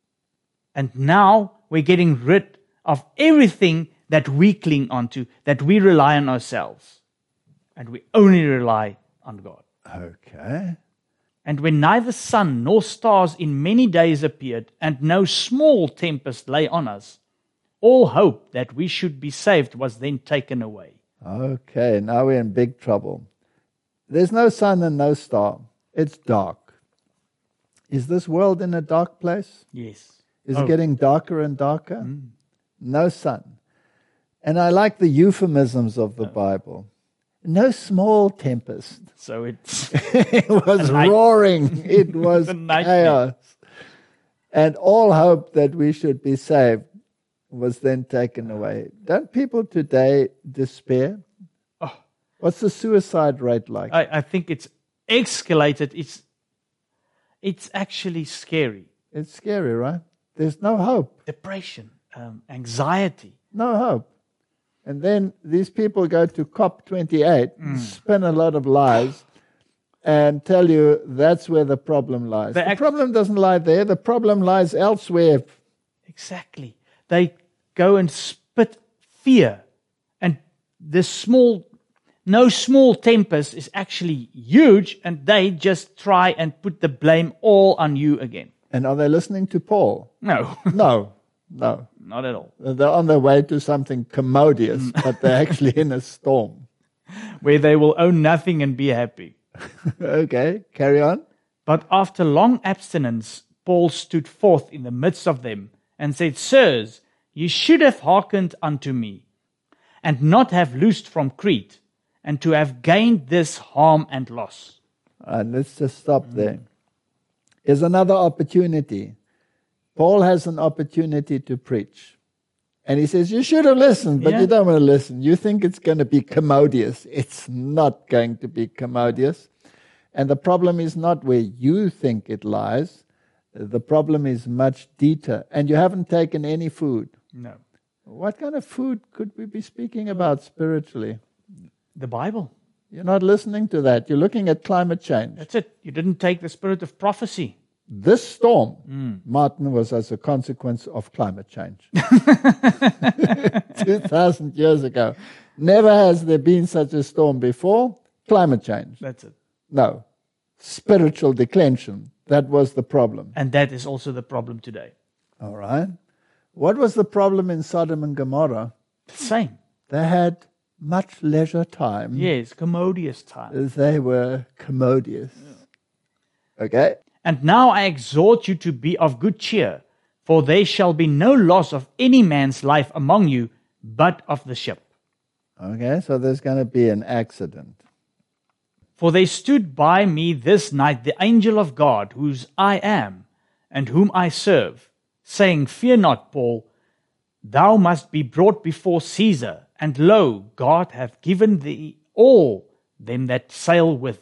And now we're getting rid of everything that we cling onto, that we rely on ourselves. And we only rely on God. Okay. And when neither sun nor stars in many days appeared, and no small tempest lay on us, all hope that we should be saved was then taken away. Okay, now we're in big trouble. There's no sun and no star. It's dark. Is this world in a dark place? Yes. Is Oh. it getting darker and darker? No sun. And I like the euphemisms of the Bible. No small tempest. So it's It was A night- roaring. It was A nightmare. chaos. And all hope that we should be saved was then taken away. Don't people today despair? Oh. What's the suicide rate like? I, I think it's escalated. It's it's actually scary. It's scary, right? There's no hope. Depression, um, anxiety. No hope. And then these people go to COP twenty-eight, spin a lot of lies, and tell you that's where the problem lies. The The, act- problem doesn't lie there. The problem lies elsewhere. Exactly. They go and spit fear. And this small, no small tempest is actually huge, and they just try and put the blame all on you again. And are they listening to Paul? No, No, no. not at all. They're on their way to something commodious, but they're actually in a storm. Where they will own nothing and be happy. Okay, carry on. But after long abstinence, Paul stood forth in the midst of them and said, Sirs, ye should have hearkened unto me, and not have loosed from Crete, and to have gained this harm and loss. All right, let's just stop there. Here's another opportunity. Paul has an opportunity to preach. And he says, you should have listened, but Yeah. you don't want to listen. You think it's going to be commodious. It's not going to be commodious. And the problem is not where you think it lies. The problem is much deeper. And you haven't taken any food. No. What kind of food could we be speaking about spiritually? The Bible. You're not listening to that. You're looking at climate change. That's it. You didn't take the spirit of prophecy. This storm, Martin, was as a consequence of climate change. two thousand years ago. Never has there been such a storm before. Climate change. That's it. No. Spiritual declension. That was the problem. And that is also the problem today. All right. What was the problem in Sodom and Gomorrah? The same. They had much leisure time. Yes, commodious time. They were commodious. Okay. And now I exhort you to be of good cheer, for there shall be no loss of any man's life among you, but of the ship. Okay, so there's going to be an accident. For there stood by me this night the angel of God, whose I am, and whom I serve, saying, Fear not, Paul, thou must be brought before Caesar, and lo, God hath given thee all them that sail with thee.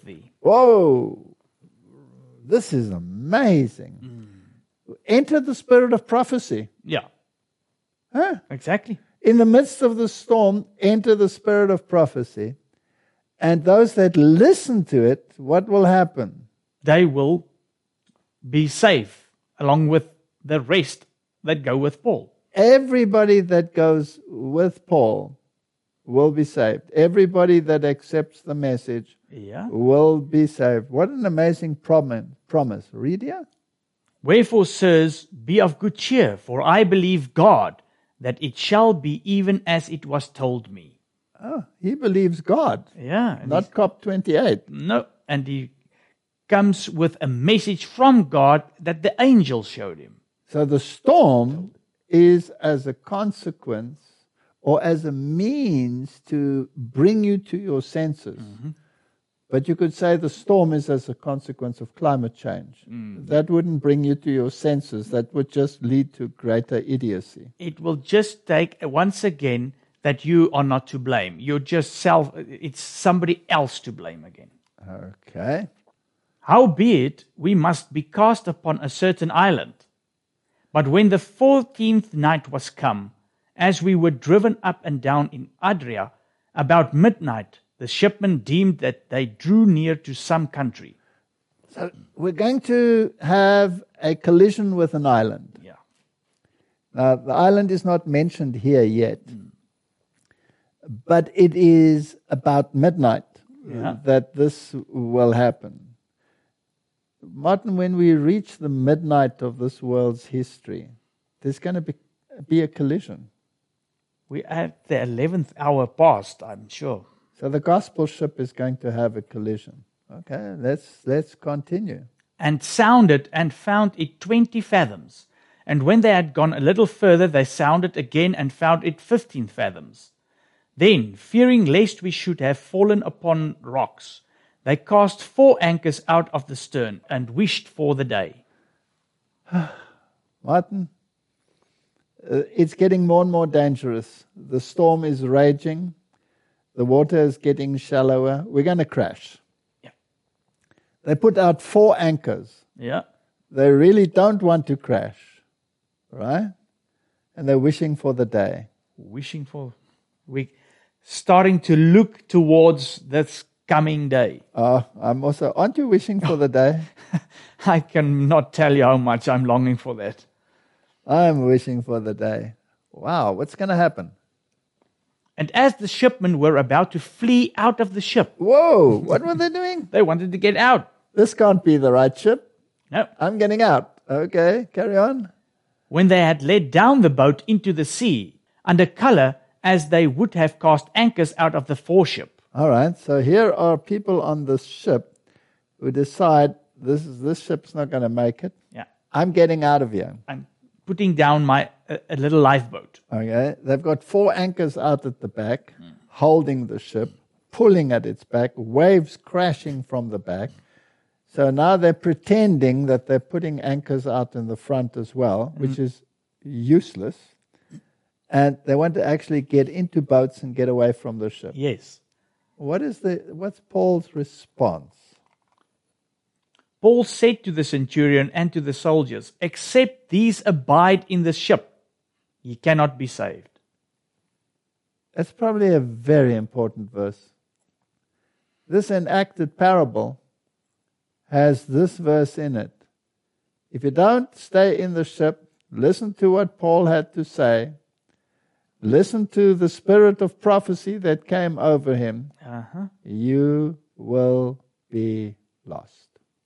Whoa, this is amazing. Mm. Enter the spirit of prophecy. Yeah. Huh? Exactly. In the midst of the storm, enter the spirit of prophecy. And those that listen to it, what will happen? They will be safe along with the rest that go with Paul. Everybody that goes with Paul will be saved. Everybody that accepts the message Yeah. will be saved. What an amazing prom- promise. Read here. Wherefore, sirs, be of good cheer, for I believe God, that it shall be even as it was told me. Oh, he believes God, Yeah. and not COP twenty-eight. No, and he comes with a message from God that the angel showed him. So the storm is as a consequence or as a means to bring you to your senses. Mm-hmm. But you could say the storm is as a consequence of climate change. Mm. That wouldn't bring you to your senses. That would just lead to greater idiocy. It will just take, once again, that you are not to blame. You're just self, it's somebody else to blame again. Okay. Howbeit, we must be cast upon a certain island. But when the fourteenth night was come, as we were driven up and down in Adria, about midnight, the shipmen deemed that they drew near to some country. So we're going to have a collision with an island. Yeah. Now, the island is not mentioned here yet, mm. but it is about midnight yeah. that this will happen. Martin, when we reach the midnight of this world's history, there's going to be, be a collision. We're at the eleventh hour past, I'm sure. So the gospel ship is going to have a collision. Okay, let's let's continue. And sounded and found it twenty fathoms. And when they had gone a little further, they sounded again and found it fifteen fathoms. Then, fearing lest we should have fallen upon rocks, they cast four anchors out of the stern and wished for the day. Martin, uh, it's getting more and more dangerous. The storm is raging. The water is getting shallower. We're going to crash. Yeah. They put out four anchors. Yeah. They really don't want to crash, right? And they're wishing for the day. Wishing for... We're starting to look towards this coming day. Oh, I'm also... Aren't you wishing for the day? I cannot tell you how much I'm longing for that. I'm wishing for the day. Wow, what's going to happen? And as the shipmen were about to flee out of the ship... Whoa, what were they doing? They wanted to get out. This can't be the right ship. No. I'm getting out. Okay, carry on. When they had let down the boat into the sea, under color as they would have cast anchors out of the foreship. All right, so here are people on this ship who decide this is, this ship's not going to make it. Yeah. I'm getting out of here. I'm putting down my a, a little lifeboat. Okay, they've got four anchors out at the back, mm. holding the ship, pulling at its back, waves crashing from the back. So now they're pretending that they're putting anchors out in the front as well, which mm. is useless. And they want to actually get into boats and get away from the ship. Yes. What is the what's Paul's response? Paul said to the centurion and to the soldiers, except these abide in the ship, ye cannot be saved. That's probably a very important verse. This enacted parable has this verse in it. If you don't stay in the ship, listen to what Paul had to say, listen to the spirit of prophecy that came over him, uh-huh. you will be lost.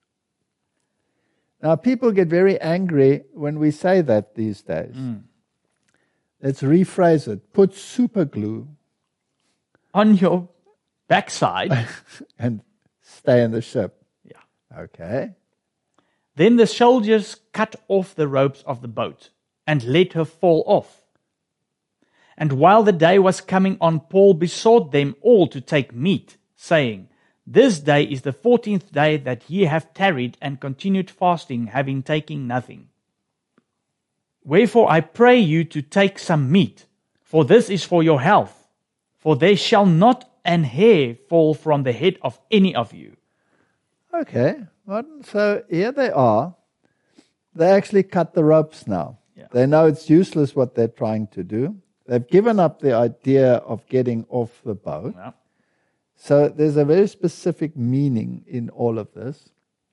Now, people get very angry when we say that these days. Mm. Let's rephrase it. Put super glue on your backside and stay in the ship. Yeah. Okay. Then the soldiers cut off the ropes of the boat and let her fall off. And while the day was coming on, Paul besought them all to take meat, saying, this day is the fourteenth day that ye have tarried and continued fasting, having taken nothing. Wherefore I pray you to take some meat, for this is for your health. For there shall not an hair fall from the head of any of you. Okay, Martin, so here they are. They actually cut the ropes now. Yeah. They know it's useless what they're trying to do. They've given up the idea of getting off the boat. Yeah. So there's a very specific meaning in all of this.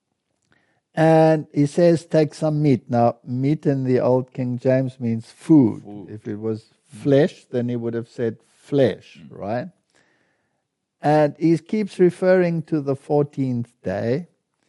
And he says, take some meat. Now, meat in the old King James means food. Food. If it was flesh, then he would have said flesh, mm. right? And he keeps referring to the fourteenth day.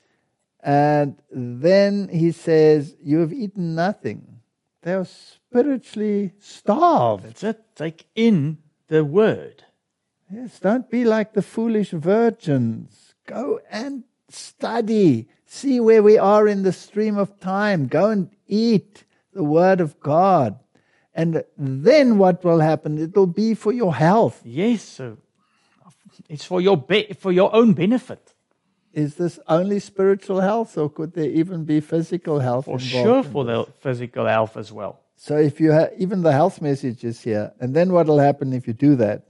And then he says, you have eaten nothing. They are spiritually starved. That's it. Take in the word. Yes, don't be like the foolish virgins. Go and study. See where we are in the stream of time. Go and eat the word of God. And then what will happen? It'll be for your health. Yes, so it's for your be- for your own benefit. Is this only spiritual health, or could there even be physical health For involved? sure, in for this? the physical health as well. So if you have, even the health message is here, and then what will happen if you do that?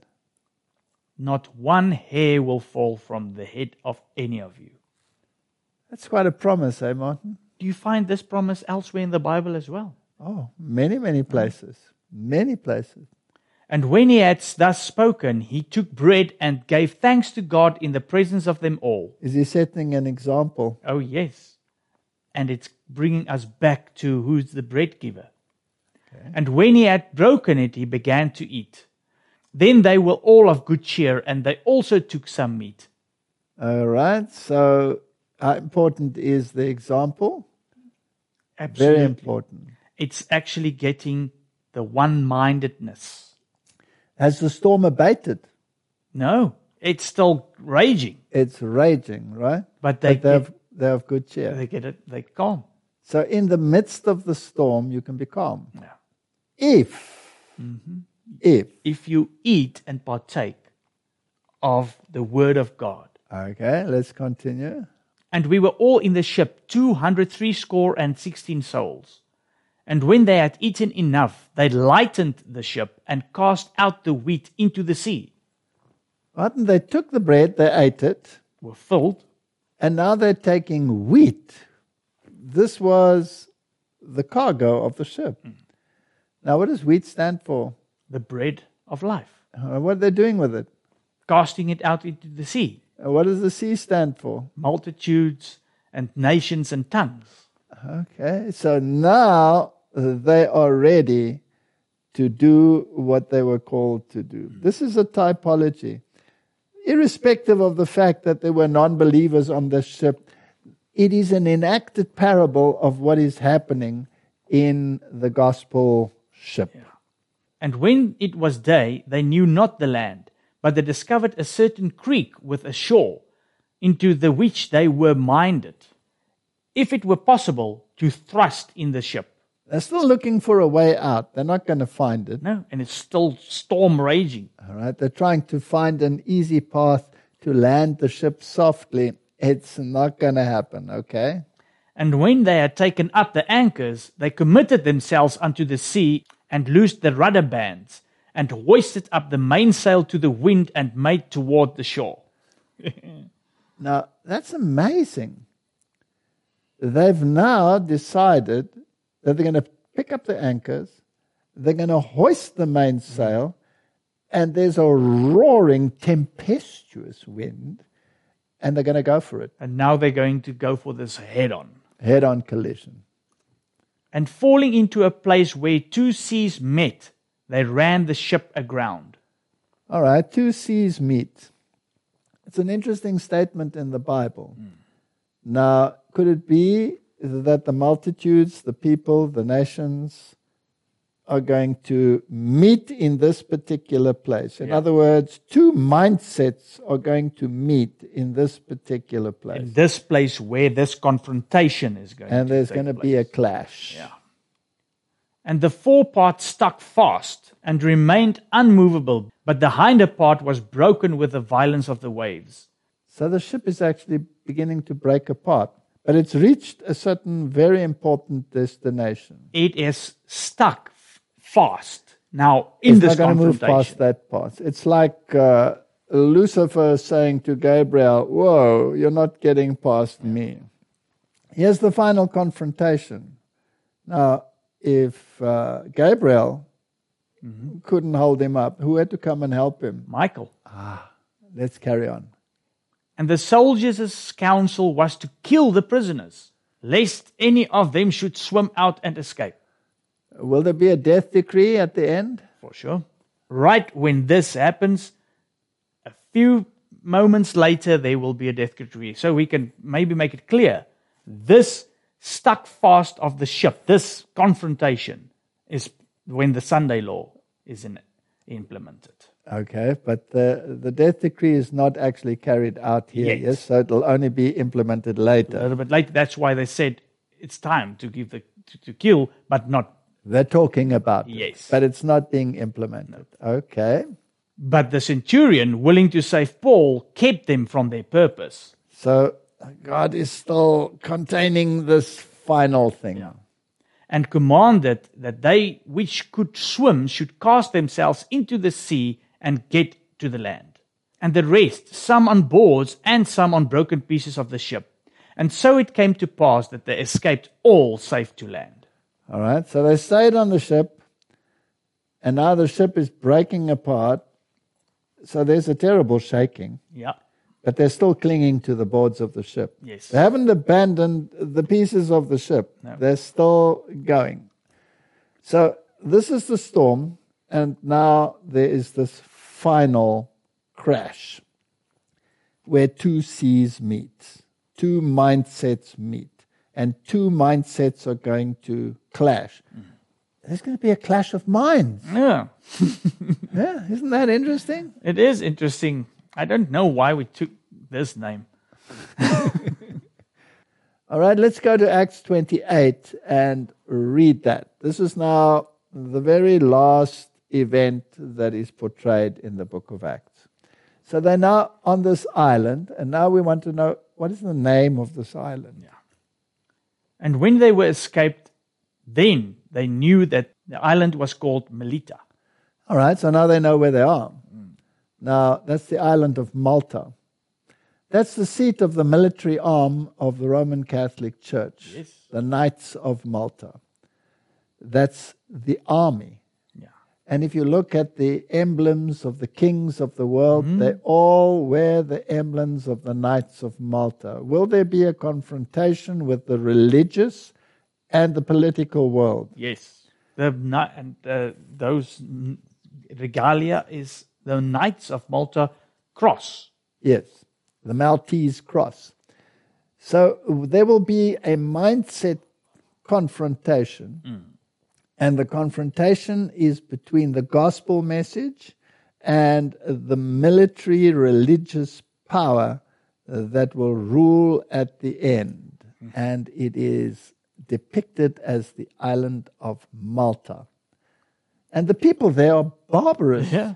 Not one hair will fall from the head of any of you. That's quite a promise, eh, Martin? Do you find this promise elsewhere in the Bible as well? Oh, many, many places. Many places. And when he had thus spoken, he took bread and gave thanks to God in the presence of them all. Is he setting an example? Oh, yes. And it's bringing us back to who's the bread giver. Okay. And when he had broken it, he began to eat. Then they were all of good cheer, and they also took some meat. All right. So how important is the example? Absolutely. Very important. It's actually getting the one-mindedness. Has the storm abated? No, it's still raging. It's raging, right? But they, but they, get, have, they have good cheer. they get it, they calm. So in the midst of the storm, you can be calm. Yeah. If, Mm-hmm. if. If you eat and partake of the word of God. Okay, let's continue. And we were all in the ship, two hundred three score and sixteen souls. And when they had eaten enough, they lightened the ship and cast out the wheat into the sea. Martin, they took the bread, they ate it, Were filled. and now they're taking wheat. This was the cargo of the ship. Mm. Now, what does wheat stand for? The bread of life. Uh, what are they doing with it? Casting it out into the sea. Uh, what does the sea stand for? Multitudes and nations and tongues. Okay, so now they are ready to do what they were called to do. This is a typology. Irrespective of the fact that there were non-believers on the ship, it is an enacted parable of what is happening in the gospel ship. Yeah. And when it was day, they knew not the land, but they discovered a certain creek with a shore, into the which they were minded, if it were possible, to thrust in the ship. They're still looking for a way out. They're not going to find it. No, and it's still storm raging. All right, they're trying to find an easy path to land the ship softly. It's not going to happen, okay? And when they had taken up the anchors, they committed themselves unto the sea and loosed the rudder bands and hoisted up the mainsail to the wind and made toward the shore. Now, that's amazing. They've now decided that they're going to pick up the anchors, they're going to hoist the mainsail, and there's a roaring, tempestuous wind, and they're going to go for it. And now they're going to go for this head-on. Head-on collision. And falling into a place where two seas met, they ran the ship aground. All right, two seas meet. It's an interesting statement in the Bible. Mm. Now, could it be that the multitudes, the people, the nations are going to meet in this particular place? In yeah. other words, two mindsets are going to meet in this particular place. In this place where this confrontation is going and to there's take going to place. be a clash. Yeah. And the forepart stuck fast and remained unmovable, but the hinder part was broken with the violence of the waves. So the ship is actually beginning to break apart. But it's reached a certain very important destination. It is stuck f- fast now in it's this not going to move confrontation. past that part. It's like uh, Lucifer saying to Gabriel, whoa, you're not getting past me. Here's the final confrontation. Now, if uh, Gabriel mm-hmm. couldn't hold him up, who had to come and help him? Michael. Ah, let's carry on. And the soldiers' counsel was to kill the prisoners, lest any of them should swim out and escape. Will there be a death decree at the end? For sure. Right when this happens, a few moments later, there will be a death decree. So we can maybe make it clear. This stuck fast of the ship, this confrontation, is when the Sunday law is in, implemented. Okay, but the, the death decree is not actually carried out here, yes, yes? So it'll only be implemented later. A little bit later. That's why they said it's time to give the to, to kill, but not. They're talking about yes. it, but it's not being implemented. No. Okay. But the centurion, willing to save Paul, kept them from their purpose. So God is still containing this final thing. Yeah. And commanded that they which could swim should cast themselves into the sea and get to the land. And the rest, some on boards and some on broken pieces of the ship. And so it came to pass that they escaped all safe to land. All right, so they stayed on the ship, and now the ship is breaking apart. So there's a terrible shaking. Yeah. But they're still clinging to the boards of the ship. Yes. They haven't abandoned the pieces of the ship. No. They're still going. So this is the storm, and now there is this final crash where two seas meet, two mindsets meet, and two mindsets are going to clash. Mm. There's going to be a clash of minds. Yeah. Yeah, isn't that interesting? It is interesting. I don't know why we took this name. All right, let's go to Acts twenty-eight and read that. This is now the very last event that is portrayed in the book of Acts. So they're now on this island, and now we want to know, what is the name of this island? Yeah. And when they were escaped, then they knew that the island was called Melita. All right, so now they know where they are. Mm. Now, that's the island of Malta. That's the seat of the military arm of the Roman Catholic Church, yes. The Knights of Malta. That's the army. Yeah. And if you look at the emblems of the kings of the world, mm-hmm. they all wear the emblems of the Knights of Malta. Will there be a confrontation with the religious and the political world? Yes. The and uh, those regalia is the Knights of Malta cross. Yes, the Maltese cross. So there will be a mindset confrontation. Mm. And the confrontation is between the gospel message and the military religious power that will rule at the end. Mm. And it is depicted as the island of Malta. And the people there are barbarous. Yeah.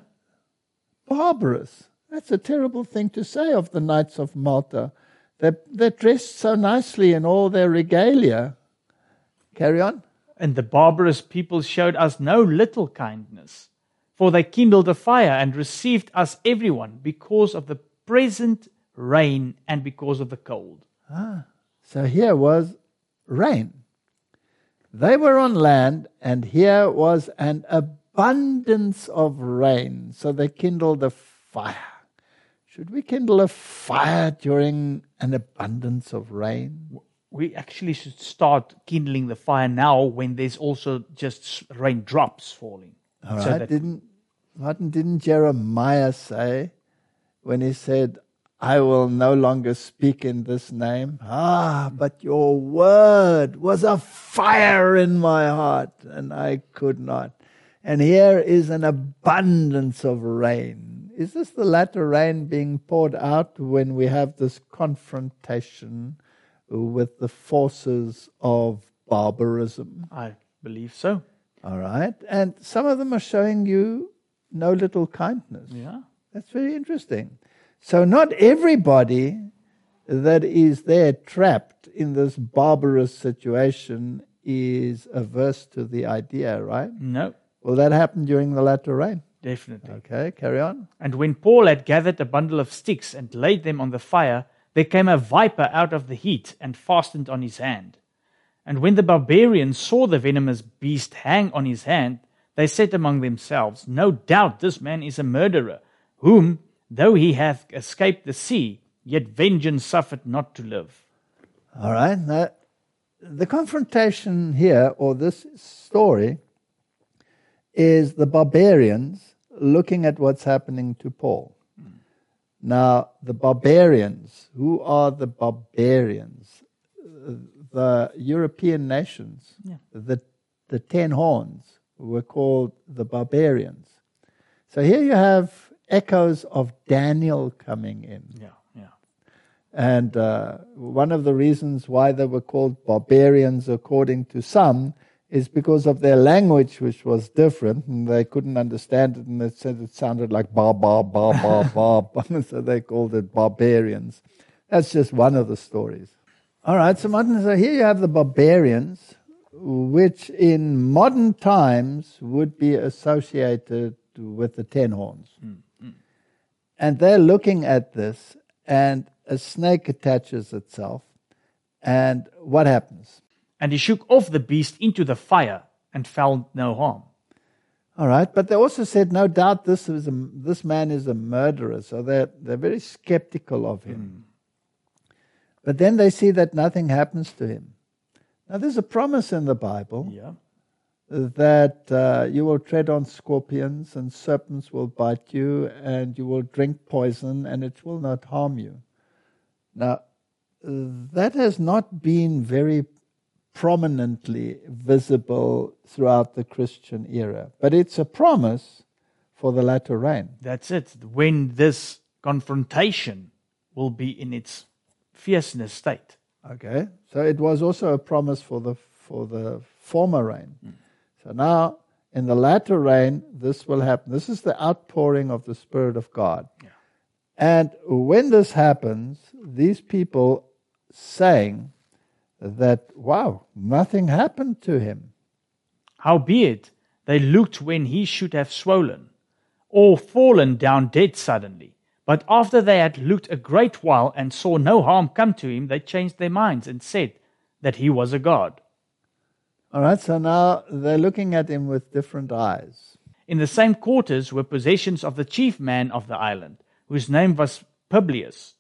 Barbarous. That's a terrible thing to say of the Knights of Malta. They're, they're dressed so nicely in all their regalia. Carry on. And the barbarous people showed us no little kindness, for they kindled a fire and received us everyone because of the present rain and because of the cold. Ah, so here was rain. They were on land, and here was an abundance of rain. So they kindled a fire. Should we kindle a fire during an abundance of rain? We actually should start kindling the fire now when there's also just raindrops falling. All right. So that didn't Martin, didn't Jeremiah say when he said, I will no longer speak in this name? Ah, but your word was a fire in my heart, and I could not. And here is an abundance of rain. Is this the latter rain being poured out when we have this confrontation with the forces of barbarism? I believe so. All right. And some of them are showing you no little kindness. Yeah. That's very interesting. So not everybody that is there trapped in this barbarous situation is averse to the idea, right? No. Will that happen during the latter rain? Definitely. Okay, carry on. And when Paul had gathered a bundle of sticks and laid them on the fire, there came a viper out of the heat and fastened on his hand. And when the barbarians saw the venomous beast hang on his hand, they said among themselves, "No doubt this man is a murderer, whom, though he hath escaped the sea, yet vengeance suffered not to live." All right. Now, the confrontation here, or this story, is the barbarians looking at what's happening to Paul. Mm. Now, the barbarians, who are the barbarians? The European nations, yeah. the, the ten horns, were called the barbarians. So here you have echoes of Daniel coming in. Yeah, yeah. And uh, one of the reasons why they were called barbarians, according to some, is because of their language, which was different, and they couldn't understand it, and they said it sounded like ba ba ba ba ba, so they called it barbarians. That's just one of the stories. All right, so Martin, so here you have the barbarians, which in modern times would be associated with the ten horns. Mm-hmm. And they're looking at this, and a snake attaches itself, and what happens? And he shook off the beast into the fire and found no harm. All right, but they also said, no doubt this is a, this man is a murderer, so they're, they're very skeptical of him. Mm. But then they see that nothing happens to him. Now there's a promise in the Bible yeah. that uh, you will tread on scorpions and serpents will bite you and you will drink poison and it will not harm you. Now that has not been very prominently visible throughout the Christian era. But it's a promise for the latter rain. That's it. When this confrontation will be in its fierceness state. Okay. So it was also a promise for the for the former rain. Mm. So now in the latter rain this will happen. This is the outpouring of the Spirit of God. Yeah. And when this happens, these people saying that, wow, nothing happened to him. Howbeit, they looked when he should have swollen, or fallen down dead suddenly. But after they had looked a great while and saw no harm come to him, they changed their minds and said that he was a god. All right, so now they're looking at him with different eyes. In the same quarters were possessions of the chief man of the island, whose name was Publius,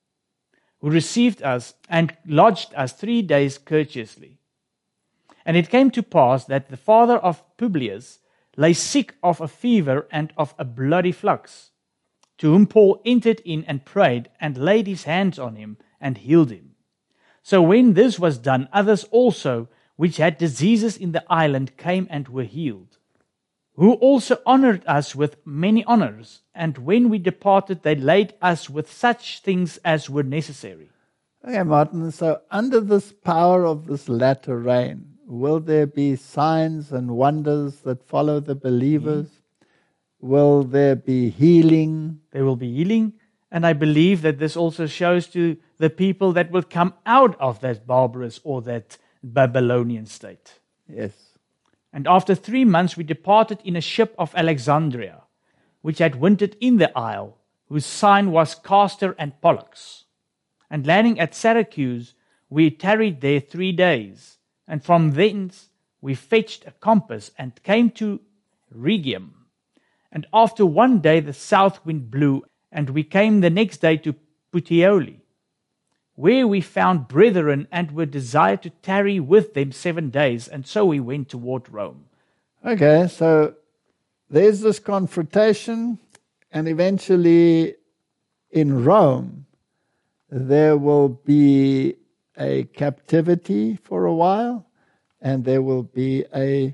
who received us and lodged us three days courteously. And it came to pass that the father of Publius lay sick of a fever and of a bloody flux, to whom Paul entered in and prayed and laid his hands on him and healed him. So when this was done, others also, which had diseases in the island, came and were healed, who also honored us with many honors, and when we departed, they laid us with such things as were necessary. Okay, Martin, so under this power of this latter rain, will there be signs and wonders that follow the believers? Mm. Will there be healing? There will be healing, and I believe that this also shows to the people that will come out of that barbarous or that Babylonian state. Yes. And after three months we departed in a ship of Alexandria, which had wintered in the isle, whose sign was Castor and Pollux. And landing at Syracuse, we tarried there three days, and from thence we fetched a compass and came to Rhegium. And after one day the south wind blew, and we came the next day to Puteoli, where we found brethren and were desired to tarry with them seven days, and so we went toward Rome. Okay, so there's this confrontation, and eventually in Rome there will be a captivity for a while, and there will be a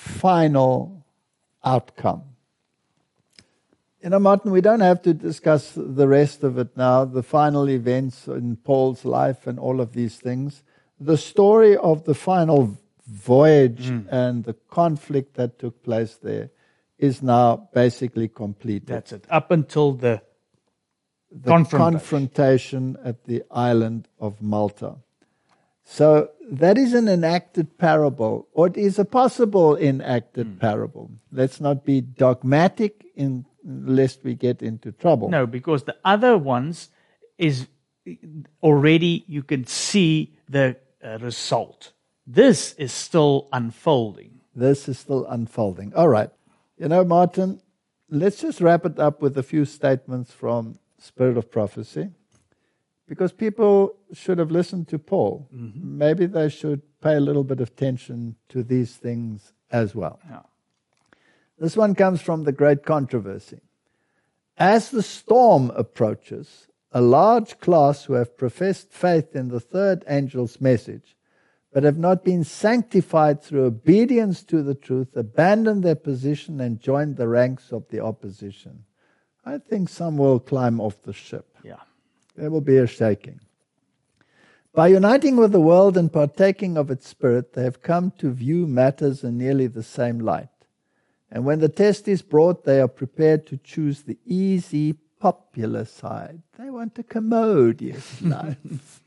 final outcome. You know, Martin, we don't have to discuss the rest of it now, the final events in Paul's life and all of these things. The story of the final voyage mm. and the conflict that took place there is now basically completed. That's it. Up until the, the confrontation. confrontation at the island of Malta. So that is an enacted parable, or it is a possible enacted mm. parable. Let's not be dogmatic in lest we get into trouble. No, because the other ones is already you can see the uh, result. This is still unfolding. This is still unfolding. All right. You know, Martin, let's just wrap it up with a few statements from Spirit of Prophecy. Because people should have listened to Paul. Mm-hmm. Maybe they should pay a little bit of attention to these things as well. Yeah. This one comes from the Great Controversy. As the storm approaches, a large class who have professed faith in the third angel's message, but have not been sanctified through obedience to the truth, abandon their position and join the ranks of the opposition. I think some will climb off the ship. Yeah. There will be a shaking. By uniting with the world and partaking of its spirit, they have come to view matters in nearly the same light. And when the test is brought, they are prepared to choose the easy, popular side. They want a commodious life.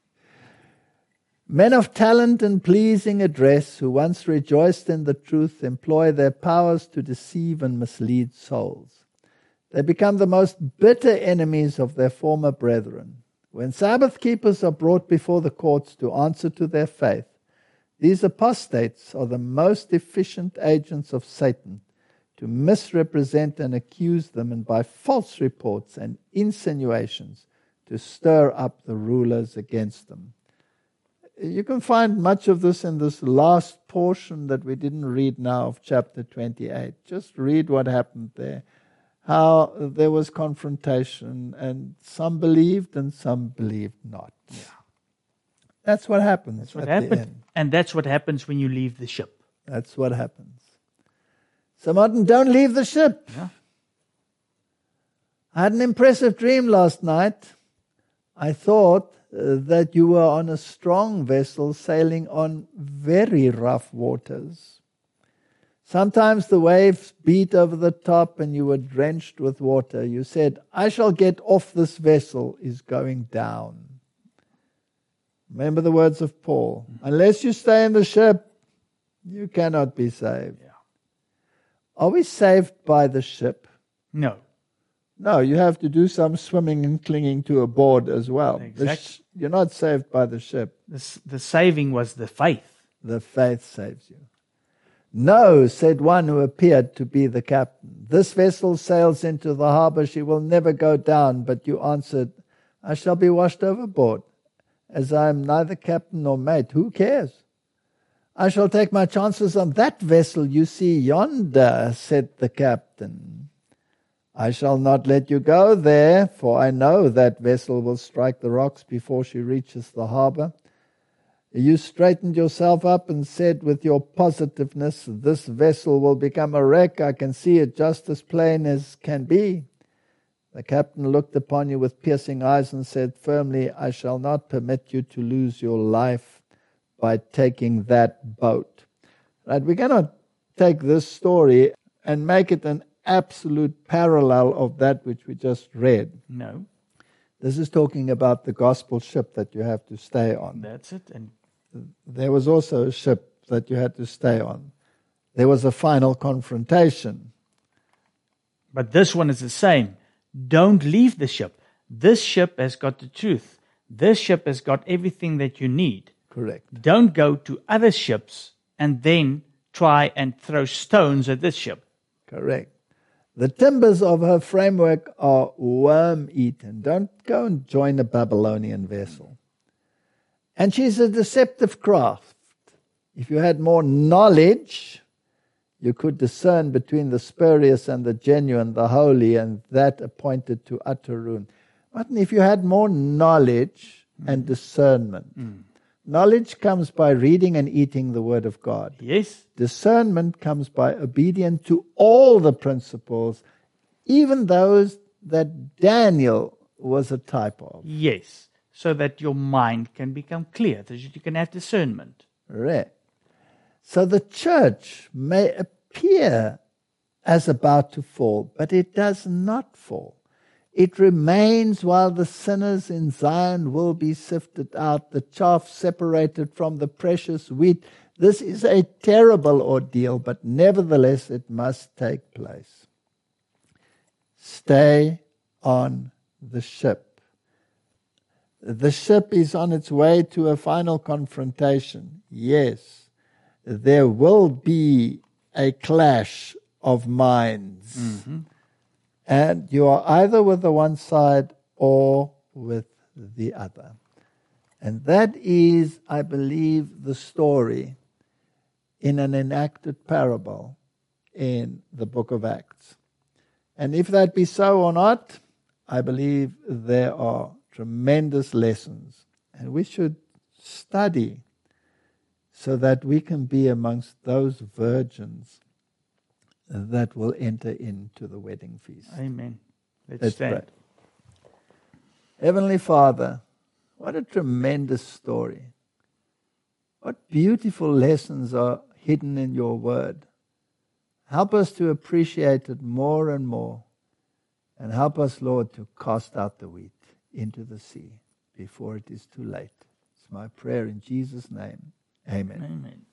Men of talent and pleasing address, who once rejoiced in the truth, employ their powers to deceive and mislead souls. They become the most bitter enemies of their former brethren. When Sabbath keepers are brought before the courts to answer to their faith, these apostates are the most efficient agents of Satan to misrepresent and accuse them, and by false reports and insinuations to stir up the rulers against them. You can find much of this in this last portion that we didn't read now of chapter twenty-eight. Just read what happened there. How there was confrontation, and some believed and some believed not. Yeah. That's what happens. That's what at happened. the end. And that's what happens when you leave the ship. That's what happens. So Martin, don't leave the ship. Yeah. I had an impressive dream last night. I thought uh, that you were on a strong vessel sailing on very rough waters. Sometimes the waves beat over the top and you were drenched with water. You said, I shall get off this vessel is going down. Remember the words of Paul. Mm-hmm. Unless you stay in the ship, you cannot be saved. Yeah. Are we saved by the ship? No. No, you have to do some swimming and clinging to a board as well. Exactly. Sh- you're not saved by the ship. The, the saving was the faith. The faith saves you. No, said one who appeared to be the captain. This vessel sails into the harbor. She will never go down. But you answered, I shall be washed overboard. As I am neither captain nor mate, who cares? I shall take my chances on that vessel you see yonder, said the captain. I shall not let you go there, for I know that vessel will strike the rocks before she reaches the harbor. You straightened yourself up and said with your positiveness, this vessel will become a wreck. I can see it just as plain as can be. The captain looked upon you with piercing eyes and said firmly, I shall not permit you to lose your life by taking that boat. Right? We cannot take this story and make it an absolute parallel of that which we just read. No. This is talking about the gospel ship that you have to stay on. That's it. And there was also a ship that you had to stay on. There was a final confrontation. But this one is the same. Don't leave the ship. This ship has got the truth. This ship has got everything that you need. Correct. Don't go to other ships and then try and throw stones at this ship. Correct. The timbers of her framework are worm-eaten. Don't go and join a Babylonian vessel. And she's a deceptive craft. If you had more knowledge, you could discern between the spurious and the genuine, the holy, and that appointed to utter ruin. Martin, if you had more knowledge mm. and discernment, mm. knowledge comes by reading and eating the Word of God. Yes. Discernment comes by obedience to all the principles, even those that Daniel was a type of. Yes. So that your mind can become clear, so that you can have discernment. Right. So the church may appear as about to fall, but it does not fall. It remains while the sinners in Zion will be sifted out, the chaff separated from the precious wheat. This is a terrible ordeal, but nevertheless it must take place. Stay on the ship. The ship is on its way to a final confrontation. Yes, there will be a clash of minds. Mm-hmm. And you are either with the one side or with the other. And that is, I believe, the story in an enacted parable in the book of Acts. And if that be so or not, I believe there are tremendous lessons. And we should study so that we can be amongst those virgins that will enter into the wedding feast. Amen. Let's, Let's stand. pray. Heavenly Father, what a tremendous story. What beautiful lessons are hidden in your word. Help us to appreciate it more and more. And help us, Lord, to cast out the wheat into the sea before it is too late. It's my prayer in Jesus' name. Amen. Amen.